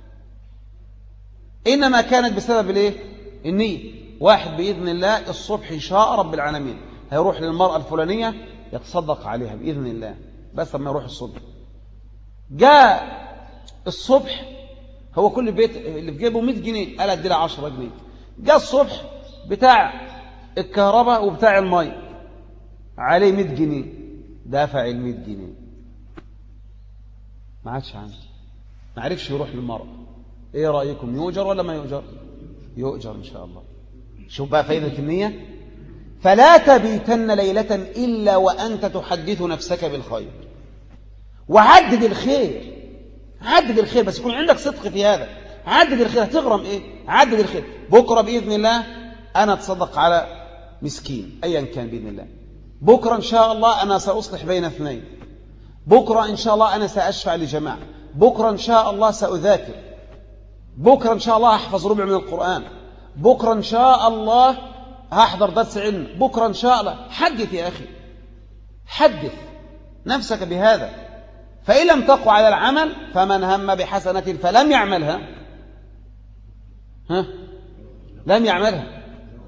إنما كانت بسبب الايه؟ النية. واحد بإذن الله الصبح شاء رب العالمين هيروح للمرأة الفلانية يتصدق عليها بإذن الله، بس لما يروح الصبح جاء الصبح هو كل بيت اللي في جيبه 100 جنيه قال ادي لها 10 جنيه. جاء الصبح بتاع الكهرباء وبتاع الماء عليه 100 جنيه، دافع ال 100 جنيه ما عادش عنده، ما عرفش يروح للمرأة. ايه رأيكم، يؤجر ولا ما يؤجر؟ يؤجر ان شاء الله. شوف بقى فائدة النية. فلا تبيتن ليلة إلا وأنت تحدث نفسك بالخير، وعدد الخير، عدد الخير، بس يكون عندك صدق في هذا. عدد الخير، هتغرم ايه؟ عدد الخير. بكرة بإذن الله أنا أتصدق على مسكين أيا كان بإذن الله. بكرة إن شاء الله أنا سأصلح بين اثنين. بكرة إن شاء الله أنا سأشفع لجماعة. بكرة إن شاء الله سأذاكر. بكرة إن شاء الله أحفظ ربع من القرآن. بكرة إن شاء الله هحضر درس علم. بكرة إن شاء الله. حدث يا أخي، حدث نفسك بهذا. فإن لم تقع على العمل فمن هم بحسنة فلم يعملها لم يعملها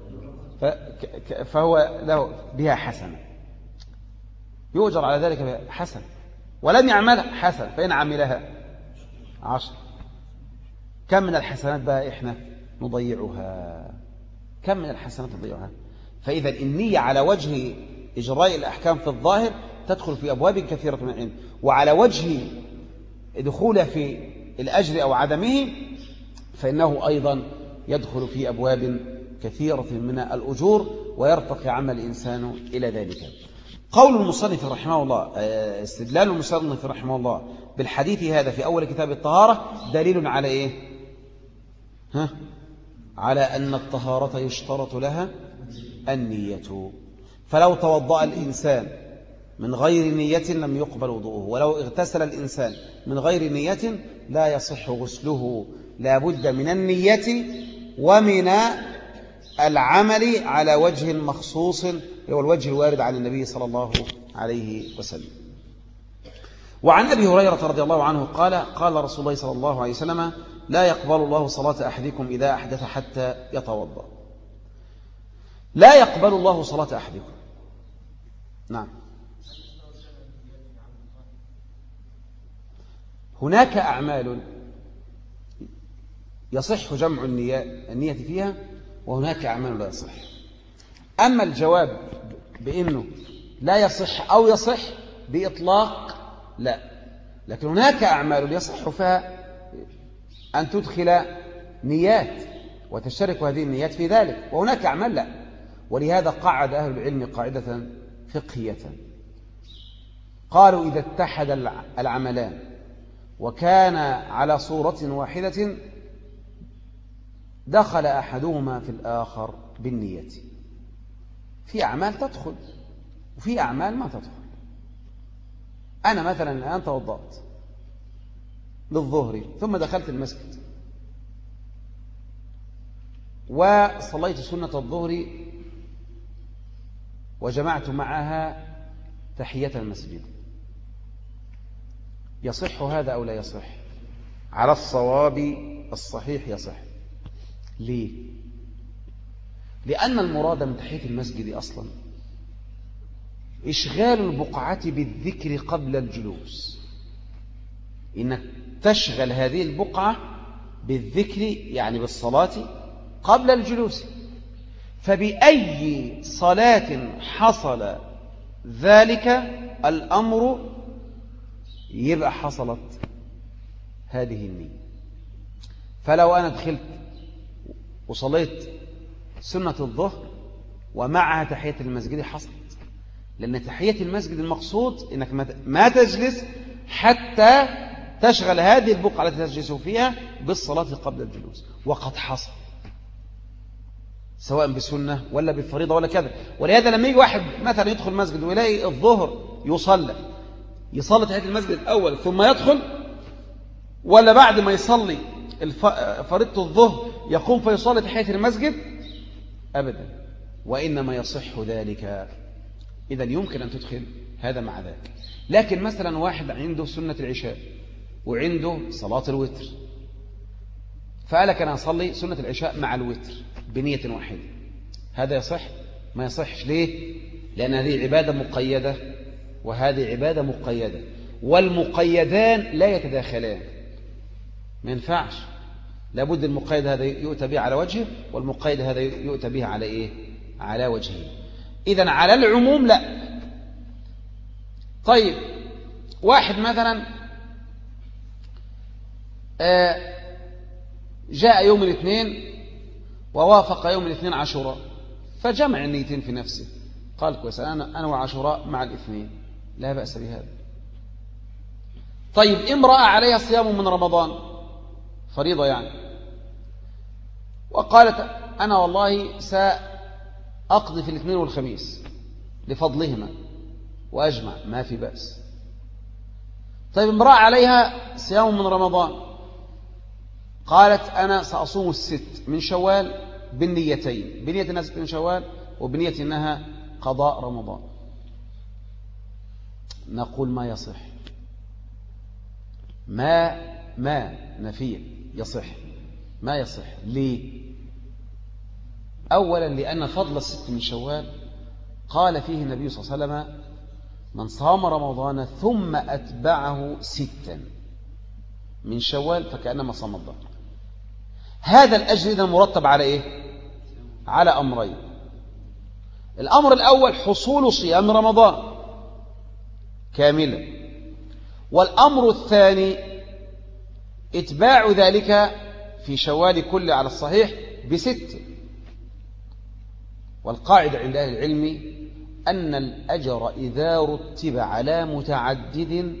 فهو له بها حسنة، يؤجر على ذلك بها حسنة، ولم يعملها حسنة فإن عملها 10. كم من الحسنات بقى إحنا نضيعها؟ كم من الحسنات نضيعها؟ فإذا النية على وجه إجراء الأحكام في الظاهر تدخل في أبواب كثيرة من العلم، وعلى وجه دخول في الأجر أو عدمه فإنه أيضا يدخل في أبواب كثيرة من الأجور، ويرتقي عمل الإنسان إلى ذلك. قول المصنف رحمه الله، استدلال المصنف رحمه الله بالحديث هذا في أول كتاب الطهارة دليل على إيه؟ على أن الطهارة يشترط لها النية. فلو توضأ الإنسان من غير نية لم يقبل وضوءه، ولو اغتسل الإنسان من غير نية لا يصح غسله. لا بد من النية ومن العمل على وجه مخصوص، هو الوجه الوارد عن النبي صلى الله عليه وسلم. وعن أبي هريرة رضي الله عنه قال قال رسول الله صلى الله عليه وسلم لا يقبل الله صلاة أحدكم إذا أحدث حتى يتوضأ. لا يقبل الله صلاة أحدكم. نعم، هناك أعمال يصح جمع النية فيها، وهناك أعمال لا يصح. أما الجواب بأنه لا يصح أو يصح بإطلاق لا، لكن هناك أعمال يصح فيها أن تدخل نيات وتشترك هذه النيات في ذلك، وهناك أعمال لا. ولهذا قعد أهل العلم قاعدة فقهية قالوا إذا اتحد العملان وكان على صورة واحدة دخل أحدهما في الآخر بالنية. في أعمال تدخل وفي أعمال ما تدخل. أنا مثلا الآن توضأت للظهر ثم دخلت المسجد وصليت سنة الظهر وجمعت معها تحية المسجد، يصح هذا أو لا يصح؟ على الصواب الصحيح يصح. ليه؟ لأن المراد من تحية المسجد أصلا إشغال البقعة بالذكر قبل الجلوس، إنك تشغل هذه البقعة بالذكر يعني بالصلاة قبل الجلوس. فبأي صلاة حصل ذلك الأمر يبقى حصلت هذه النية. فلو أنا دخلت وصليت سنة الظهر ومعها تحية المسجد حصلت، لأن تحية المسجد المقصود إنك ما تجلس حتى تشغل هذه البقعة التي تجلس فيها بالصلاة قبل الجلوس، وقد حصل سواء بسنة ولا بفريضة ولا كذا. ولهذا لما يجي واحد مثلا يدخل المسجد ويلاقي الظهر يصلي تحية المسجد الأول ثم يدخل ولا بعد ما يصلي فريضة الظهر يقوم فيصلي تحية المسجد؟ أبدا، وإنما يصح ذلك. إذن يمكن أن تدخل هذا مع ذاك. لكن مثلا واحد عنده سنة العشاء وعنده صلاة الوتر، فقالك أنا أصلي سنة العشاء مع الوتر بنية واحدة، هذا يصح؟ ما يصحش. ليه؟ لأن هذه عبادة مقيدة وهذه عبادة مقيدة، والمقيدان لا يتداخلان، ما ينفعش. لابد المقيد هذا يؤتى به على وجهه، والمقيد هذا يؤتى به على إيه؟ على وجهه. إذن على العموم لا. طيب واحد مثلا جاء يوم الاثنين ووافق يوم الاثنين عاشوراء، فجمع النيتين في نفسه، قال كويس أنا وعاشوراء مع الاثنين، لا بأس بهذا. طيب امرأة عليها صيام من رمضان فريضة يعني، وقالت أنا والله سأقضي في الاثنين والخميس لفضلهما وأجمع، ما في بأس. طيب امرأة عليها صيام من رمضان، قالت أنا سأصوم الست من شوال بالنيتين، بنية أنها ست من شوال وبنية أنها قضاء رمضان، نقول ما يصح، ما نفيه يصح، ما يصح. ليه؟ أولا لأن فضل الست من شوال قال فيه النبي صلى الله عليه وسلم من صام رمضان ثم أتبعه ستا من شوال فكأنما صام الظهر. هذا الأجر إذا مرتب على إيه؟ على أمرين. الأمر الأول حصول صيام رمضان كاملا، والأمر الثاني اتباع ذلك في شوال كل على الصحيح بست. والقاعدة عند أهل العلم أن الأجر إذا رتب على متعدد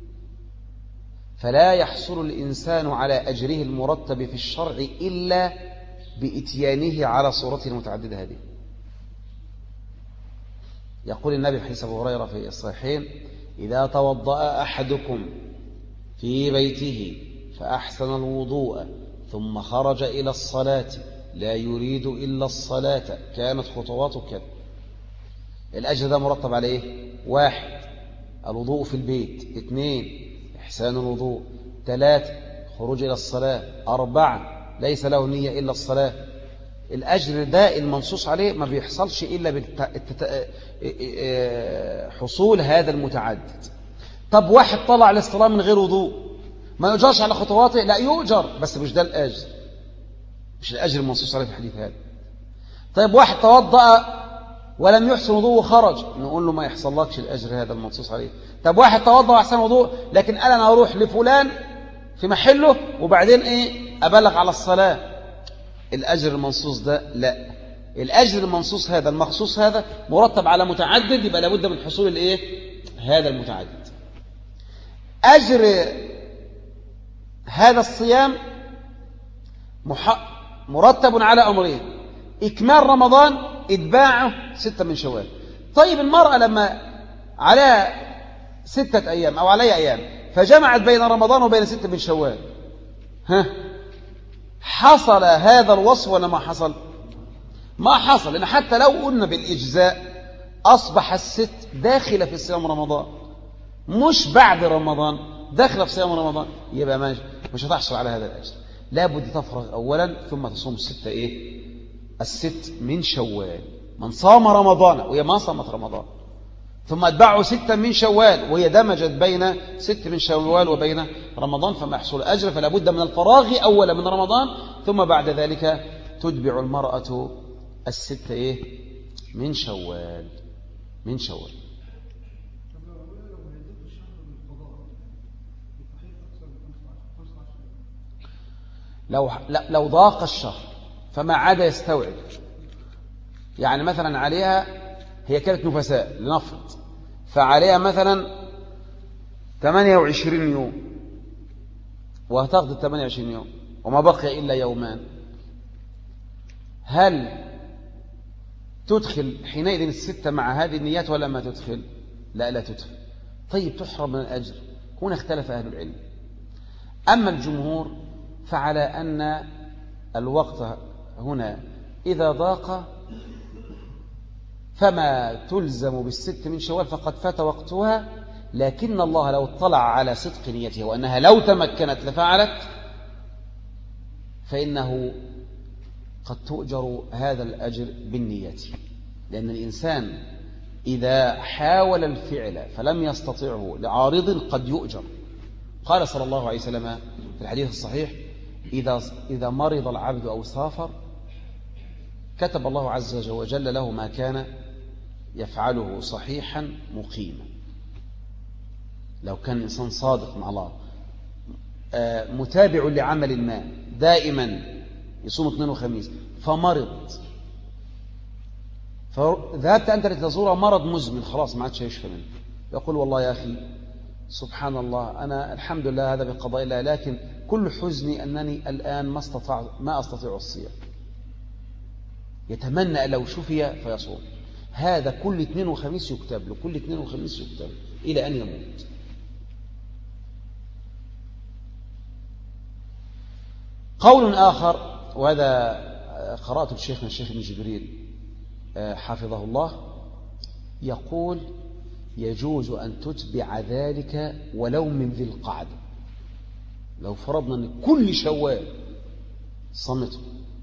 فلا يحصل الإنسان على أجره المرتب في الشرع إلا بإتيانه على صورته المتعددة هذه. يقول النبي في حديث أبي هريرة في الصحيحين إذا توضأ أحدكم في بيته فأحسن الوضوء ثم خرج إلى الصلاة لا يريد إلا الصلاة كانت خطواته كذا. الأجر ده مرتب على إيه؟ 1 الوضوء في البيت، 2 إحسان الوضوء، 3 خروج إلى الصلاة، 4 ليس له نية إلا الصلاة. الأجر ده المنصوص عليه ما بيحصلش إلا حصول هذا المتعدد. طب واحد طلع للصلاة من غير وضوء ما يؤجرش على خطواته؟ لا يؤجر، بس مش ده الأجر، مش الأجر المنصوص عليه في الحديث هذا. طيب واحد توضأ ولم يحسن وضوء وخرج، نقول له ما يحصلكش الأجر هذا المنصوص عليه. طب واحد توضأ وأحسن وضوء لكن قال أنا أروح لفلان في محله وبعدين أبلغ على الصلاة، الأجر المنصوص ده لا. الأجر المنصوص هذا المخصوص هذا مرتب على متعدد، يبقى لابد من حصول هذا المتعدد. أجر هذا الصيام مرتب على أمرين: إكمال رمضان، إتباعه 6 من شوال. طيب المرأة لما على 6 أيام أو عليها أيام فجمعت بين رمضان وبين 6 من شوال، حصل هذا الوصف ولا ما حصل؟ ما حصل، لأن حتى لو قلنا بالإجزاء أصبح الست داخلة في صيام رمضان، مش بعد رمضان، داخلة في صيام رمضان، يبقى مش هتحصل على هذا الأجر. لابد تفرغ أولا ثم تصوم 6 الست من شوال. من صام رمضان وهي ما صامت رمضان ثم أتبعه 6 من شوال وهي دمجت بين 6 من شوال وبين رمضان فما يحصل أجر. فلا بد من الفراغ أولا من رمضان ثم بعد ذلك تتبع المرأة 6 من شوال. لو ضاق الشهر فما عاد يستوعب، يعني مثلا عليها هي كانت نفساء لنفرض، فعليها مثلا 28 يوم وهتقضي 28 يوم وما بقي إلا يومان، هل تدخل حينئذ 6 مع هذه النيات ولا ما تدخل؟ لا تدخل. طيب تحرم من الأجر. هنا اختلف أهل العلم. أما الجمهور فعلى أن الوقت هنا إذا ضاق فما تلزم بالست من شوال فقد فات وقتها، لكن الله لو اطلع على صدق نيتها وأنها لو تمكنت لفعلت فإنه قد تؤجر هذا الأجر بالنية، لأن الإنسان إذا حاول الفعل فلم يستطعه لعارض قد يؤجر. قال صلى الله عليه وسلم في الحديث الصحيح: إذا مرض العبد أو سافر كتب الله عز وجل له ما كان يفعله صحيحا مقيما. لو كان الإنسان صادق مع الله متابع لعمل ما دائما يصوم اثنين وخميس فمرض، فذهبت أنت لتزور مرض مزمن خلاص ما عادش يشفى منه، يقول: والله يا أخي سبحان الله أنا الحمد لله هذا بقضاء الله، لكن كل حزني أنني الآن ما أستطيع الصيام. يتمنى لو شفي فيصوم. هذا كل اثنين وخميس يكتب له، كل اثنين وخميس يكتب له إلى أن يموت. قول آخر، وهذا قرأت الشيخ ابن جبريل حفظه الله، يقول: يجوز أن تتبع ذلك ولو من ذي القعدة. لو فرضنا أن كل شوال صمته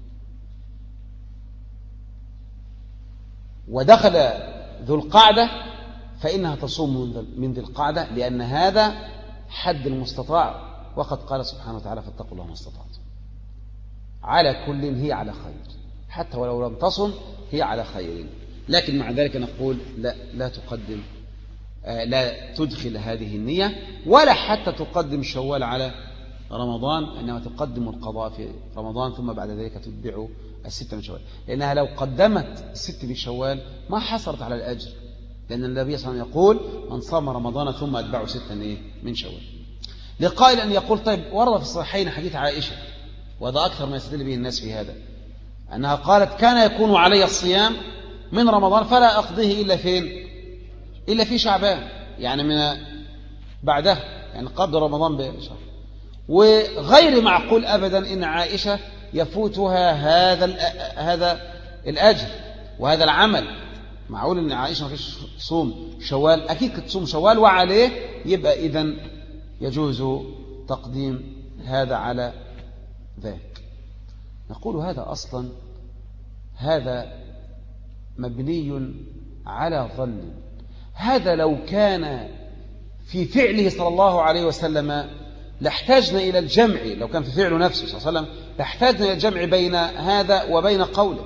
ودخل ذو القعدة فإنها تصوم من ذي القعدة، لأن هذا حد المستطاع، وقد قال سبحانه وتعالى: فاتقوا الله ما استطعتم. على كل هي على خير، حتى ولو لم تصم هي على خير، لكن مع ذلك نقول لا تقدم، لا تدخل هذه النية، ولا حتى تقدم شوال على رمضان، إنما تقدم القضاء في رمضان ثم بعد ذلك تتبع الستة من شوال، لأنها لو قدمت الست من شوال ما حصلت على الأجر، لأن النبي صلى الله عليه وسلم يقول: من صام رمضان ثم أتبعه ستة من شوال. لقائل أن يقول: طيب ورد في الصحيحين حديث عائشة، وهذا أكثر ما يستدل به الناس في هذا، أنها قالت: كان يكون علي الصيام من رمضان فلا أقضيه إلا فين؟ إلا في شعبان، يعني من بعده، يعني قبل رمضان بشهر. وغير معقول أبدا إن عائشة يفوتها هذا الأجر وهذا العمل. معقول إن عائشة ما فيش تصوم شوال؟ أكيد كنت تصوم شوال وعليه، يبقى إذن يجوز تقديم هذا على ذاك. نقول هذا أصلا هذا مبني على ظن. هذا لو كان في فعله صلى الله عليه وسلم لاحتاجنا إلى الجمع، لو كان في فعله نفسه صلى الله عليه وسلم لاحتاجنا إلى الجمع بين هذا وبين قوله.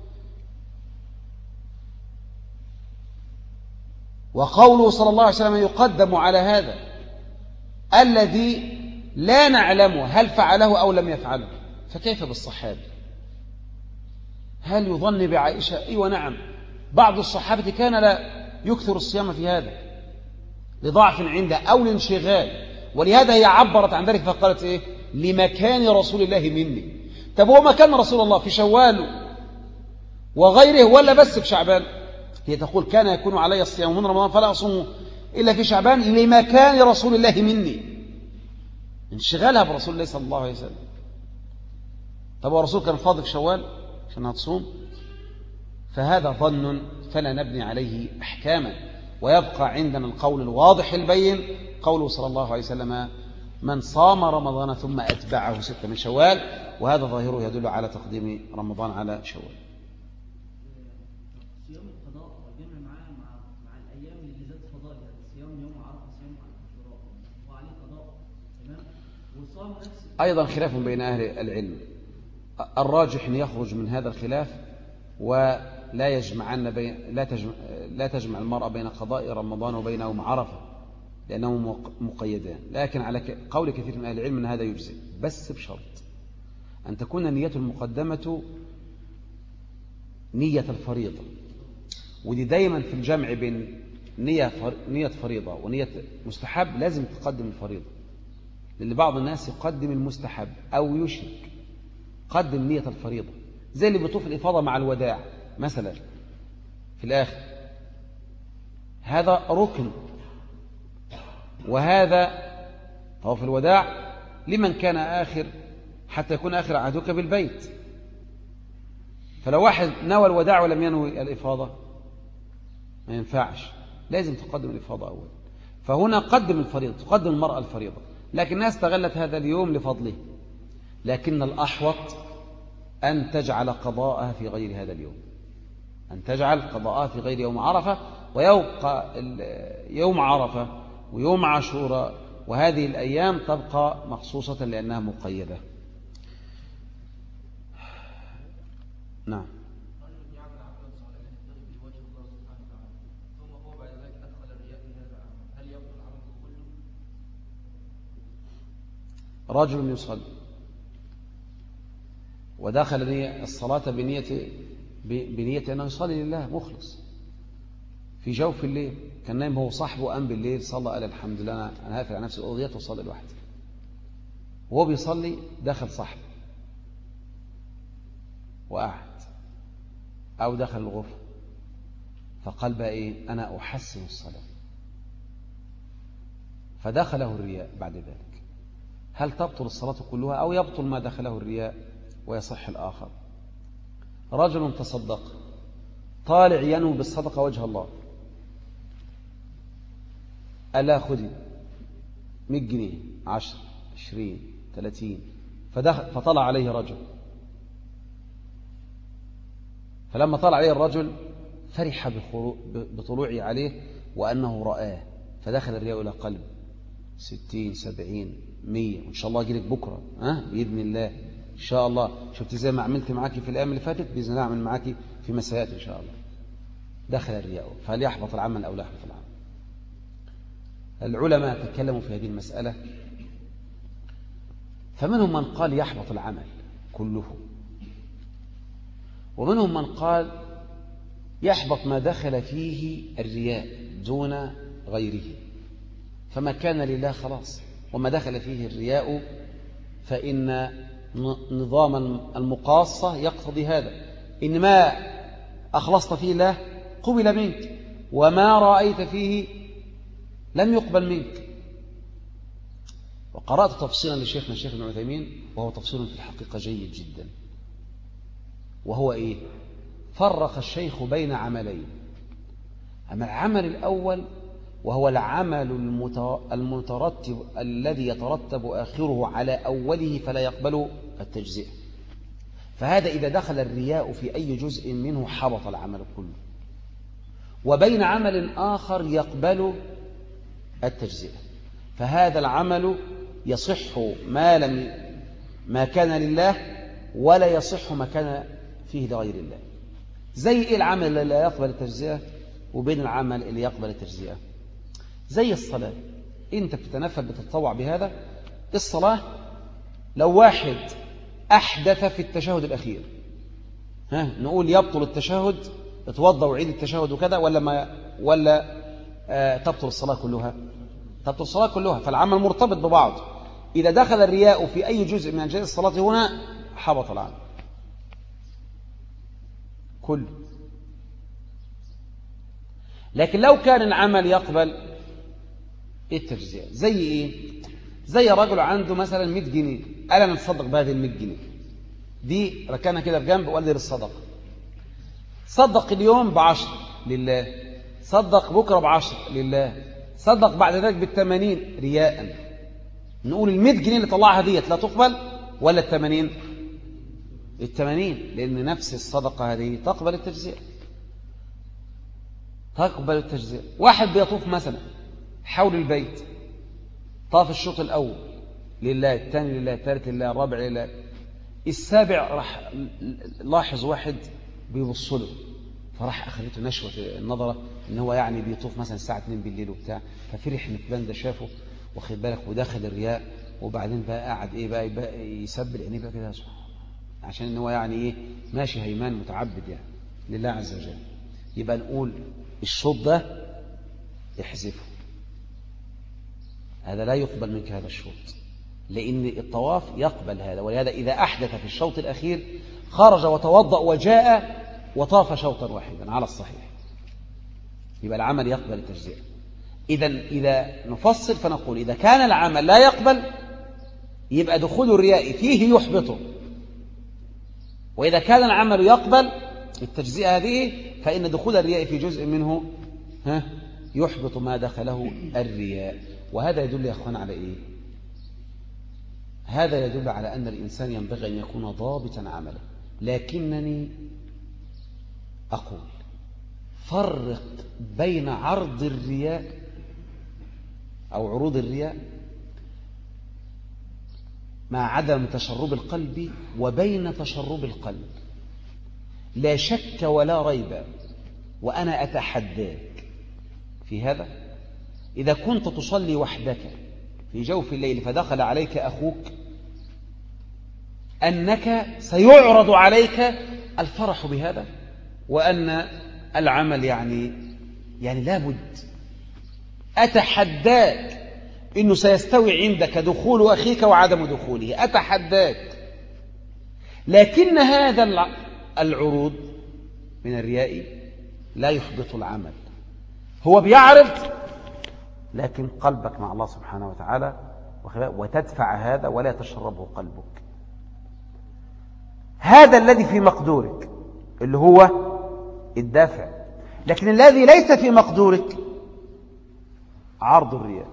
وقوله صلى الله عليه وسلم يقدم على هذا الذي لا نعلمه هل فعله أو لم يفعله، فكيف بالصحابة؟ هل يظن بعائشة؟ أيوة نعم، بعض الصحابة كان لا يكثر الصيام في هذا لضعف عنده أو لانشغال، ولهذا هي عبرت عن ذلك فقالت إيه؟ لمكان رسول الله مني. طب هو مكان رسول الله في شوال وغيره ولا بس في شعبان؟ هي تقول: كان يكون علي الصيام من رمضان فلا أصوم إلا في شعبان لمكان رسول الله مني، انشغالها برسول الله صلى الله عليه وسلم. طب الرسول كان فاضي في شوال عشان تصوم؟ فهذا ظن فلا نبني عليه أحكاما، ويبقى عندنا القول الواضح البين، قوله صلى الله عليه وسلم: من صام رمضان ثم أتبعه ستة من شوال، وهذا ظاهره يدل على تقديم رمضان على شوال. صيام القضاء والجمع معاه مع الأيام اللي ذات فضائل، صيام يوم عرفة، صيام عاشوراء، وعليه قضاء، تمام، وصام نفس أيضا خلاف بين أهل العلم، الراجح أن يخرج من هذا الخلاف ولا يجمعن لا تجمع المرأة بين قضاء رمضان وبين يوم عرفة لأنهم مقيدان، لكن على قول كثير من أهل العلم أن هذا يجزي، بس بشرط أن تكون النية المقدمة نية الفريضة. ودي دايما في الجمع بين نية فريضة ونية مستحب لازم تقدم الفريضة، لأن بعض الناس يقدم المستحب أو يشرك، قدم نية الفريضة، زي اللي بيطوف الإفاضة مع الوداع مثلا في الآخر، هذا ركن، وهذا طواف الوداع لمن كان آخر حتى يكون آخر عهدك بالبيت. فلو واحد نوى الوداع ولم ينوي الإفاضة ما ينفعش، لازم تقدم الإفاضة أول. فهنا قدم الفريضة، تقدم المرأة الفريضة، لكن الناس استغلت هذا اليوم لفضله، لكن الأحوط أن تجعل قضاءها في غير هذا اليوم، أن تجعل قضاءها في غير يوم عرفة. ويبقى يوم عرفة ويوم عاشوراء وهذه الأيام تبقى مخصوصة لأنها مقيدة. نعم. رجل يصلي ودخل الصلاة بنية أنه يصلي لله مخلص في جوف الليل، كان نايم هو صاحبه، قام بالليل صلى، قال الحمد لله أنا هقفل على نفسي الأوضيات وصلي لوحدي. وهو بيصلي دخل صاحبه وقعد أو دخل الغرفة، فقال بقى إيه؟ أنا أحسن الصلاة، فدخله الرياء بعد ذلك. هل تبطل الصلاة كلها أو يبطل ما دخله الرياء ويصح الآخر؟ رجل تصدق طالع ينوي بالصدقة وجه الله، ألا خذي 100 جنيه 10 20 30، فطلع عليه رجل، فلما طلع عليه الرجل فرح بطلوعه عليه وأنه رآه، فدخل الرياء إلى قلب 60 70 100، وإن شاء الله أجيلك بكرة بإذن الله، إن شاء الله شفت زي ما عملت معاكي في الأيام اللي فاتت بإذن الله أعمل معاكي في مسايات إن شاء الله. دخل الرياء، فهل يحبط العمل أو لا يحبط العمل؟ العلماء تكلموا في هذه المسألة، فمنهم من قال يحبط العمل كله، ومنهم من قال يحبط ما دخل فيه الرياء دون غيره، فما كان لله خلاص، وما دخل فيه الرياء فإن نظام المقاصة يقتضي هذا، إن ما أخلصت فيه الله قبل منك، وما رأيت فيه لم يقبل منك. وقرأت تفصيلا لشيخنا الشيخ ابن عثيمين، وهو تفصيل في الحقيقة جيد جدا، وهو إيه؟ فرق الشيخ بين عملين. أما العمل الأول وهو العمل المترتب الذي يترتب آخره على أوله فلا يقبل التجزئة، فهذا إذا دخل الرياء في أي جزء منه حبط العمل كله. وبين عمل آخر يقبل التجزئة، فهذا العمل يصح ما كان لله، ولا يصح ما كان فيه لغير الله. زي إيه العمل اللي لا يقبل التجزئة وبين العمل اللي يقبل التجزئة؟ زي الصلاة، أنت بتتنفل بتتطوع بهذا. الصلاة لو واحد أحدث في التشهد الأخير، نقول يبطل التشهد، اتوضى وعيد التشهد وكذا، ولا تبطل الصلاة كلها؟ تبطل الصلاة كلها، فالعمل مرتبط ببعض. إذا دخل الرياء في أي جزء من أجزاء الصلاة هنا حبط العمل كله. لكن لو كان العمل يقبل التجزئة، زي إيه؟ زي رجل عنده مثلا 100 جنيه، قال أنا نتصدق بهذه 100 جنيه دي، ركنها كده في جنب وقال لي للصدقة. صدق اليوم ب10 لله، صدق بكرة ب10 لله، صدق بعد ذلك بال80 رياء. نقول ال100 جنيه اللي طلعها ديت لا تقبل ولا ال80؟ ال80، لأن نفس الصدقة هذه تقبل التجزئة، تقبل التجزئة. واحد بيطوف مثلا حول البيت، طاف الشوط الأول لله، الثاني لله، الثالث لله، الرابع لله، السابع راح لاحظ واحد بيبص له، فراح أخذته نشوة النظرة إن هو يعني بيطوف مثلا الساعة 2 بالليل وبتاع، ففرح إن فلان ده شافه واخد بالك، ودخل الرياء، وبعدين بقى قاعد إيه بقى يسبل عينيه بقى كده عشان إن هو يعني إيه ماشي هيمان متعبد يعني لله عز وجل. يبقى نقول الشوط ده احذفه، هذا لا يقبل منك هذا الشوط، لأن الطواف يقبل هذا. ولهذا إذا أحدث في الشوط الأخير خرج وتوضأ وجاء وطاف شوطا واحدا على الصحيح، يبقى العمل يقبل التجزئة. إذا نفصل فنقول إذا كان العمل لا يقبل يبقى دخول الرياء فيه يحبطه. وإذا كان العمل يقبل التجزئة هذه فإن دخول الرياء في جزء منه يحبط ما دخله الرياء. وهذا يدل يا أخوان على إيه؟ هذا يدل على أن الإنسان ينبغي أن يكون ضابطا عمله. لكنني أقول فرق بين عرض الرياء أو عروض الرياء مع عدم تشرب القلب وبين تشرب القلب. لا شك ولا ريب وأنا أتحداك في هذا، إذا كنت تصلي وحدك في جوف الليل فدخل عليك أخوك أنك سيعرض عليك الفرح بهذا، وأن العمل يعني لابد. أتحداك إنه سيستوي عندك دخول أخيك وعدم دخوله، أتحداك. لكن هذا العروض من الرياء لا يحبط العمل، هو بيعرض لكن قلبك مع الله سبحانه وتعالى، وتدفع هذا ولا تشربه قلبك. هذا الذي في مقدورك اللي هو الدافع، لكن الذي ليس في مقدورك عرض الرياء.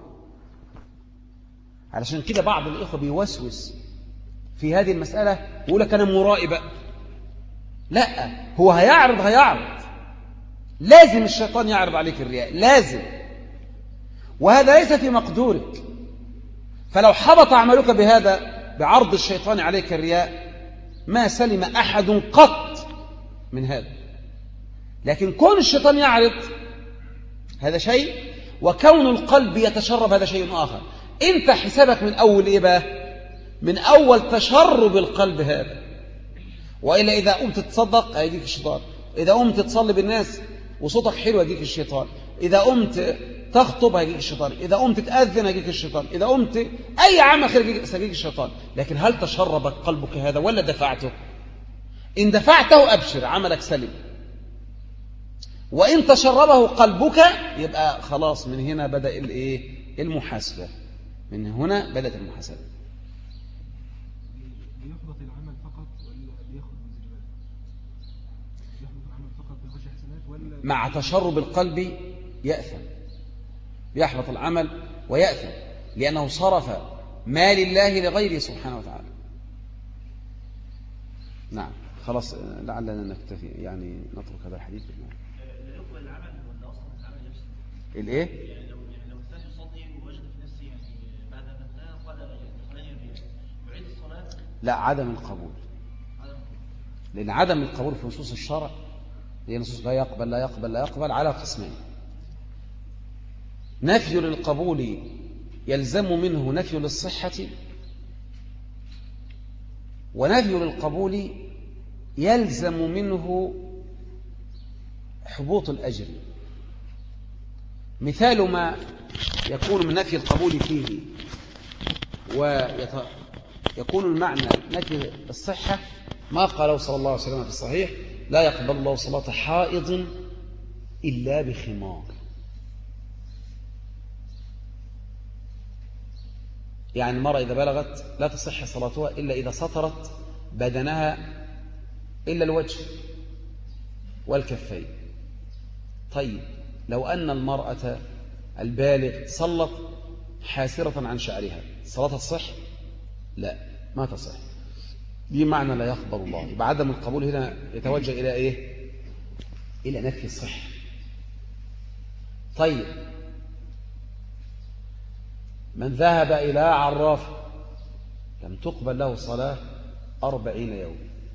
علشان كده بعض الإخوة بيوسوس في هذه المسألة يقول لك أنا مرائي بقى. لا، هو هيعرض لازم الشيطان يعرض عليك الرياء، لازم، وهذا ليس في مقدورك. فلو حبط عملك بهذا بعرض الشيطان عليك الرياء ما سلم أحد قط من هذا. لكن كون الشيطان يعرض هذا شيء، وكون القلب يتشرب هذا شيء آخر. انت حسابك من أول إيه بقى؟ من أول تشرب القلب هذا. وإلا إذا قمت تصدق هيجيك الشيطان، إذا قمت تصلي بالناس وصوتك حلو هيجيك الشيطان، إذا قمت تخطب هيجيك الشيطان، إذا قمت تأذن هيجيك الشيطان، إذا قمت أي عمل خير هيجيك الشيطان. لكن هل تشربك قلبك هذا ولا دفعته؟ إن دفعته أبشر، عملك سلم. وإن تشربه قلبك يبقى خلاص، من هنا بدأ المحاسبة، من هنا بدأت المحاسبة. بيحبط العمل فقط ولا بياخد مزيد؟ بيحبط العمل فقط بيخش حسنات ولا مع تشرب القلب يأثم، يحبط العمل ويأثم لأنه صرف ما لله لغيره سبحانه وتعالى. نعم، خلاص لعلنا نكتفي، يعني نترك هذا الحديث. يقبل العمل ولا اصلا العمل نفسه؟ الايه؟ يعني لو الانسان يصلي ووجد في نفسه يعني بعد ان انتهى قال دخلني الرياء، يعيد الصلاه؟ لا، عدم القبول. لأن عدم القبول في نصوص الشرع هي نصوص لا يقبل لا يقبل لا يقبل على قسمين. نفي للقبول يلزم منه نفي للصحة، ونفي للقبول يلزم منه حبوط الأجر. مثال ما يكون من نفي القبول فيه ويكون المعنى نفي الصحة ما قاله صلى الله عليه وسلم في الصحيح: لا يقبل الله صلاة حائض إلا بخمار. يعني المرأة إذا بلغت لا تصح صلاتها إلا إذا سطرت بدنها إلا الوجه والكفين. طيب، لو أن المرأة البالغ صلت حاسرة عن شعرها، صلاتها تصح؟ لا، ما تصح. دي معنى لا يقبل الله. يبقى عدم القبول هنا يتوجه إلى إيه؟ إلى نفي الصحة. طيب، من ذهب إلى عراف لم تقبل له صلاة 40 يوم.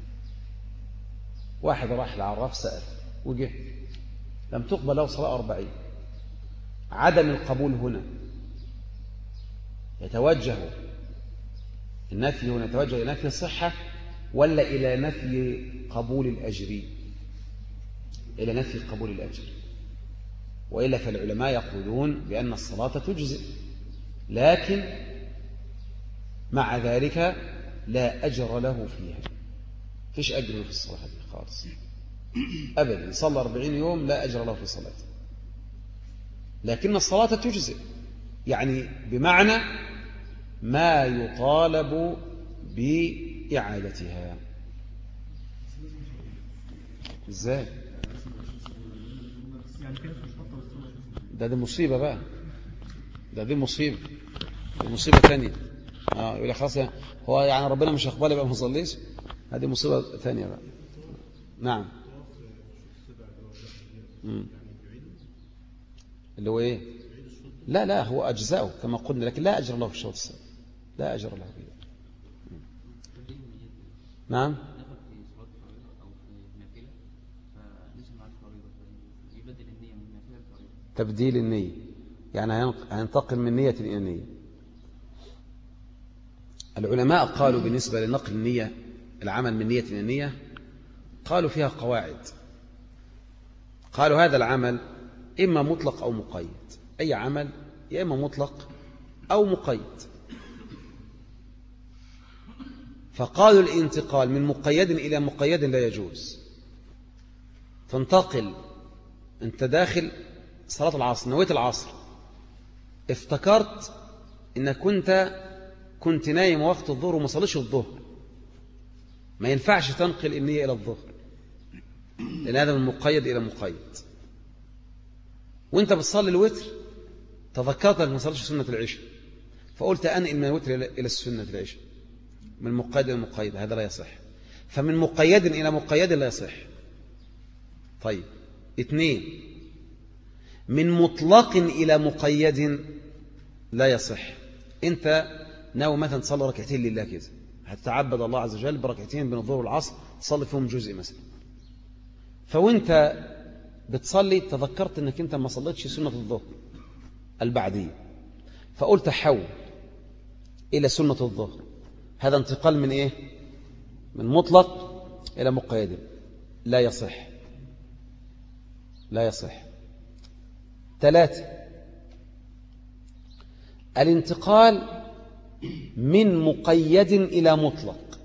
واحد راح لعراف سأل وجه لم تقبل له صلاة 40. عدم القبول هنا يتوجه النفي هنا يتوجه إلى نفي الصحة ولا إلى نفي قبول الأجر؟ إلى نفي قبول الأجر. وإلا فالعلماء يقولون بأن الصلاة تجزئ، لكن مع ذلك لا أجر له فيها. فيش أجر في الصلاة هذه خالص أبدا. صلى 40 يوم لا أجر له في صلاته، لكن الصلاة تجزئ. يعني بمعنى ما يطالب بإعادتها. ازاي؟ يعني كده مش شرط والسنة دي مصيبة بقى، دي مصيبة، دي مصيبة تانية. يقول لك خلاص هو يعني ربنا مش هيقبل يبقى ما يصليش، هذه مصيبة ثانية بقى. نعم. اللي هو ايه؟ لا هو أجزاؤه كما قلنا، لكن لا أجر له في الشوط السابع، لا أجر له فيه. نعم. تبديل النية يعني هينتقل من نية إلى نية. العلماء قالوا بالنسبة لنقل النية، العمل من نية إلى نية، قالوا فيها قواعد. قالوا هذا العمل إما مطلق أو مقيد، أي عمل يا إما مطلق أو مقيد. فقالوا الانتقال من مقيد إلى مقيد لا يجوز. تنتقل أنت داخل صلاة العصر، نويت العصر، افتكرت إنك كنت نايم وقت الظهر وما صليش الظهر، ما ينفعش تنقل النية إلى الظهر، لأن هذا من مقيد إلى مقيد. وانت بتصلي الوتر تذكرت أنك ما صليتش سنة العشاء، فقلت أنقل من الوتر إلى السنة العشاء، من مقيد إلى مقيد، هذا لا يصح. فمن مقيد إلى مقيد لا يصح. طيب 2، من مطلق إلى مقيد لا يصح. أنت ناوي مثلا تصلي ركعتين لله كده، هتتعبد الله عز وجل بركعتين بين الظهر والعصر، تصلي فيهم جزء مثلا، فوانت بتصلي تذكرت أنك أنت ما صليتش سنة الظهر البعدية، فقلت حول إلى سنة الظهر. هذا انتقال من إيه؟ من مطلق إلى مقيد، لا يصح، لا يصح. 3، الانتقال من مقيد إلى مطلق،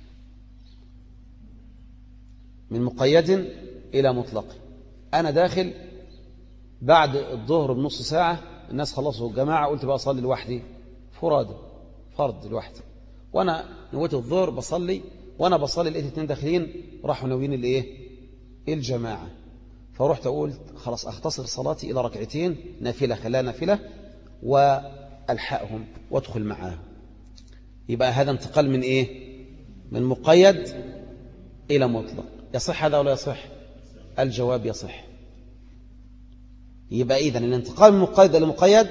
من مقيد إلى مطلق. أنا داخل بعد الظهر بنص ساعة، الناس خلصوا الجماعة، قلت بقى أصلي لوحدي فرادى، فرض لوحدي، وأنا نويت الظهر بصلي، وأنا بصلي لقيت 2 داخلين راحوا ناويين الإيه؟ الجماعة، فرحت أقول خلاص أختصر صلاتي إلى ركعتين نافلة، خلاها نافلة وألحقهم وأدخل معاهم. يبقى هذا انتقال من إيه؟ من مقيد إلى مطلق. يصح هذا ولا يصح؟ الجواب يصح. يبقى إذن الانتقال من مقيد إلى مقيد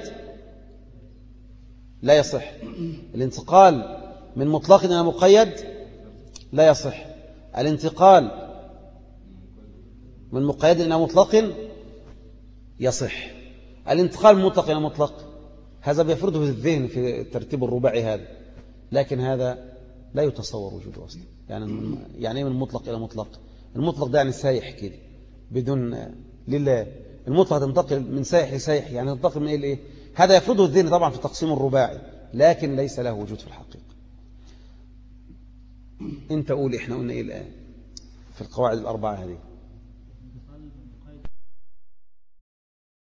لا يصح، الانتقال من مطلق إلى مقيد لا يصح، الانتقال من مقيد إلى مطلق يصح. الانتقال من مطلق إلى مطلق هذا بيفرضه في الذهن في الترتيب الرباعي هذا، لكن هذا لا يتصور وجوده أصلا. يعني من مطلق إلى مطلق؟ المطلق ده يعني سايح كده بدون لله، المطلق تنتقل من سايح لسايح، يعني تنتقل من إيه لإيه؟ هذا يفرضه الذهن طبعا في التقسيم الرباعي، لكن ليس له وجود في الحقيقة. انت قول، احنا قلنا ايه الآن في القواعد الأربعة هذه؟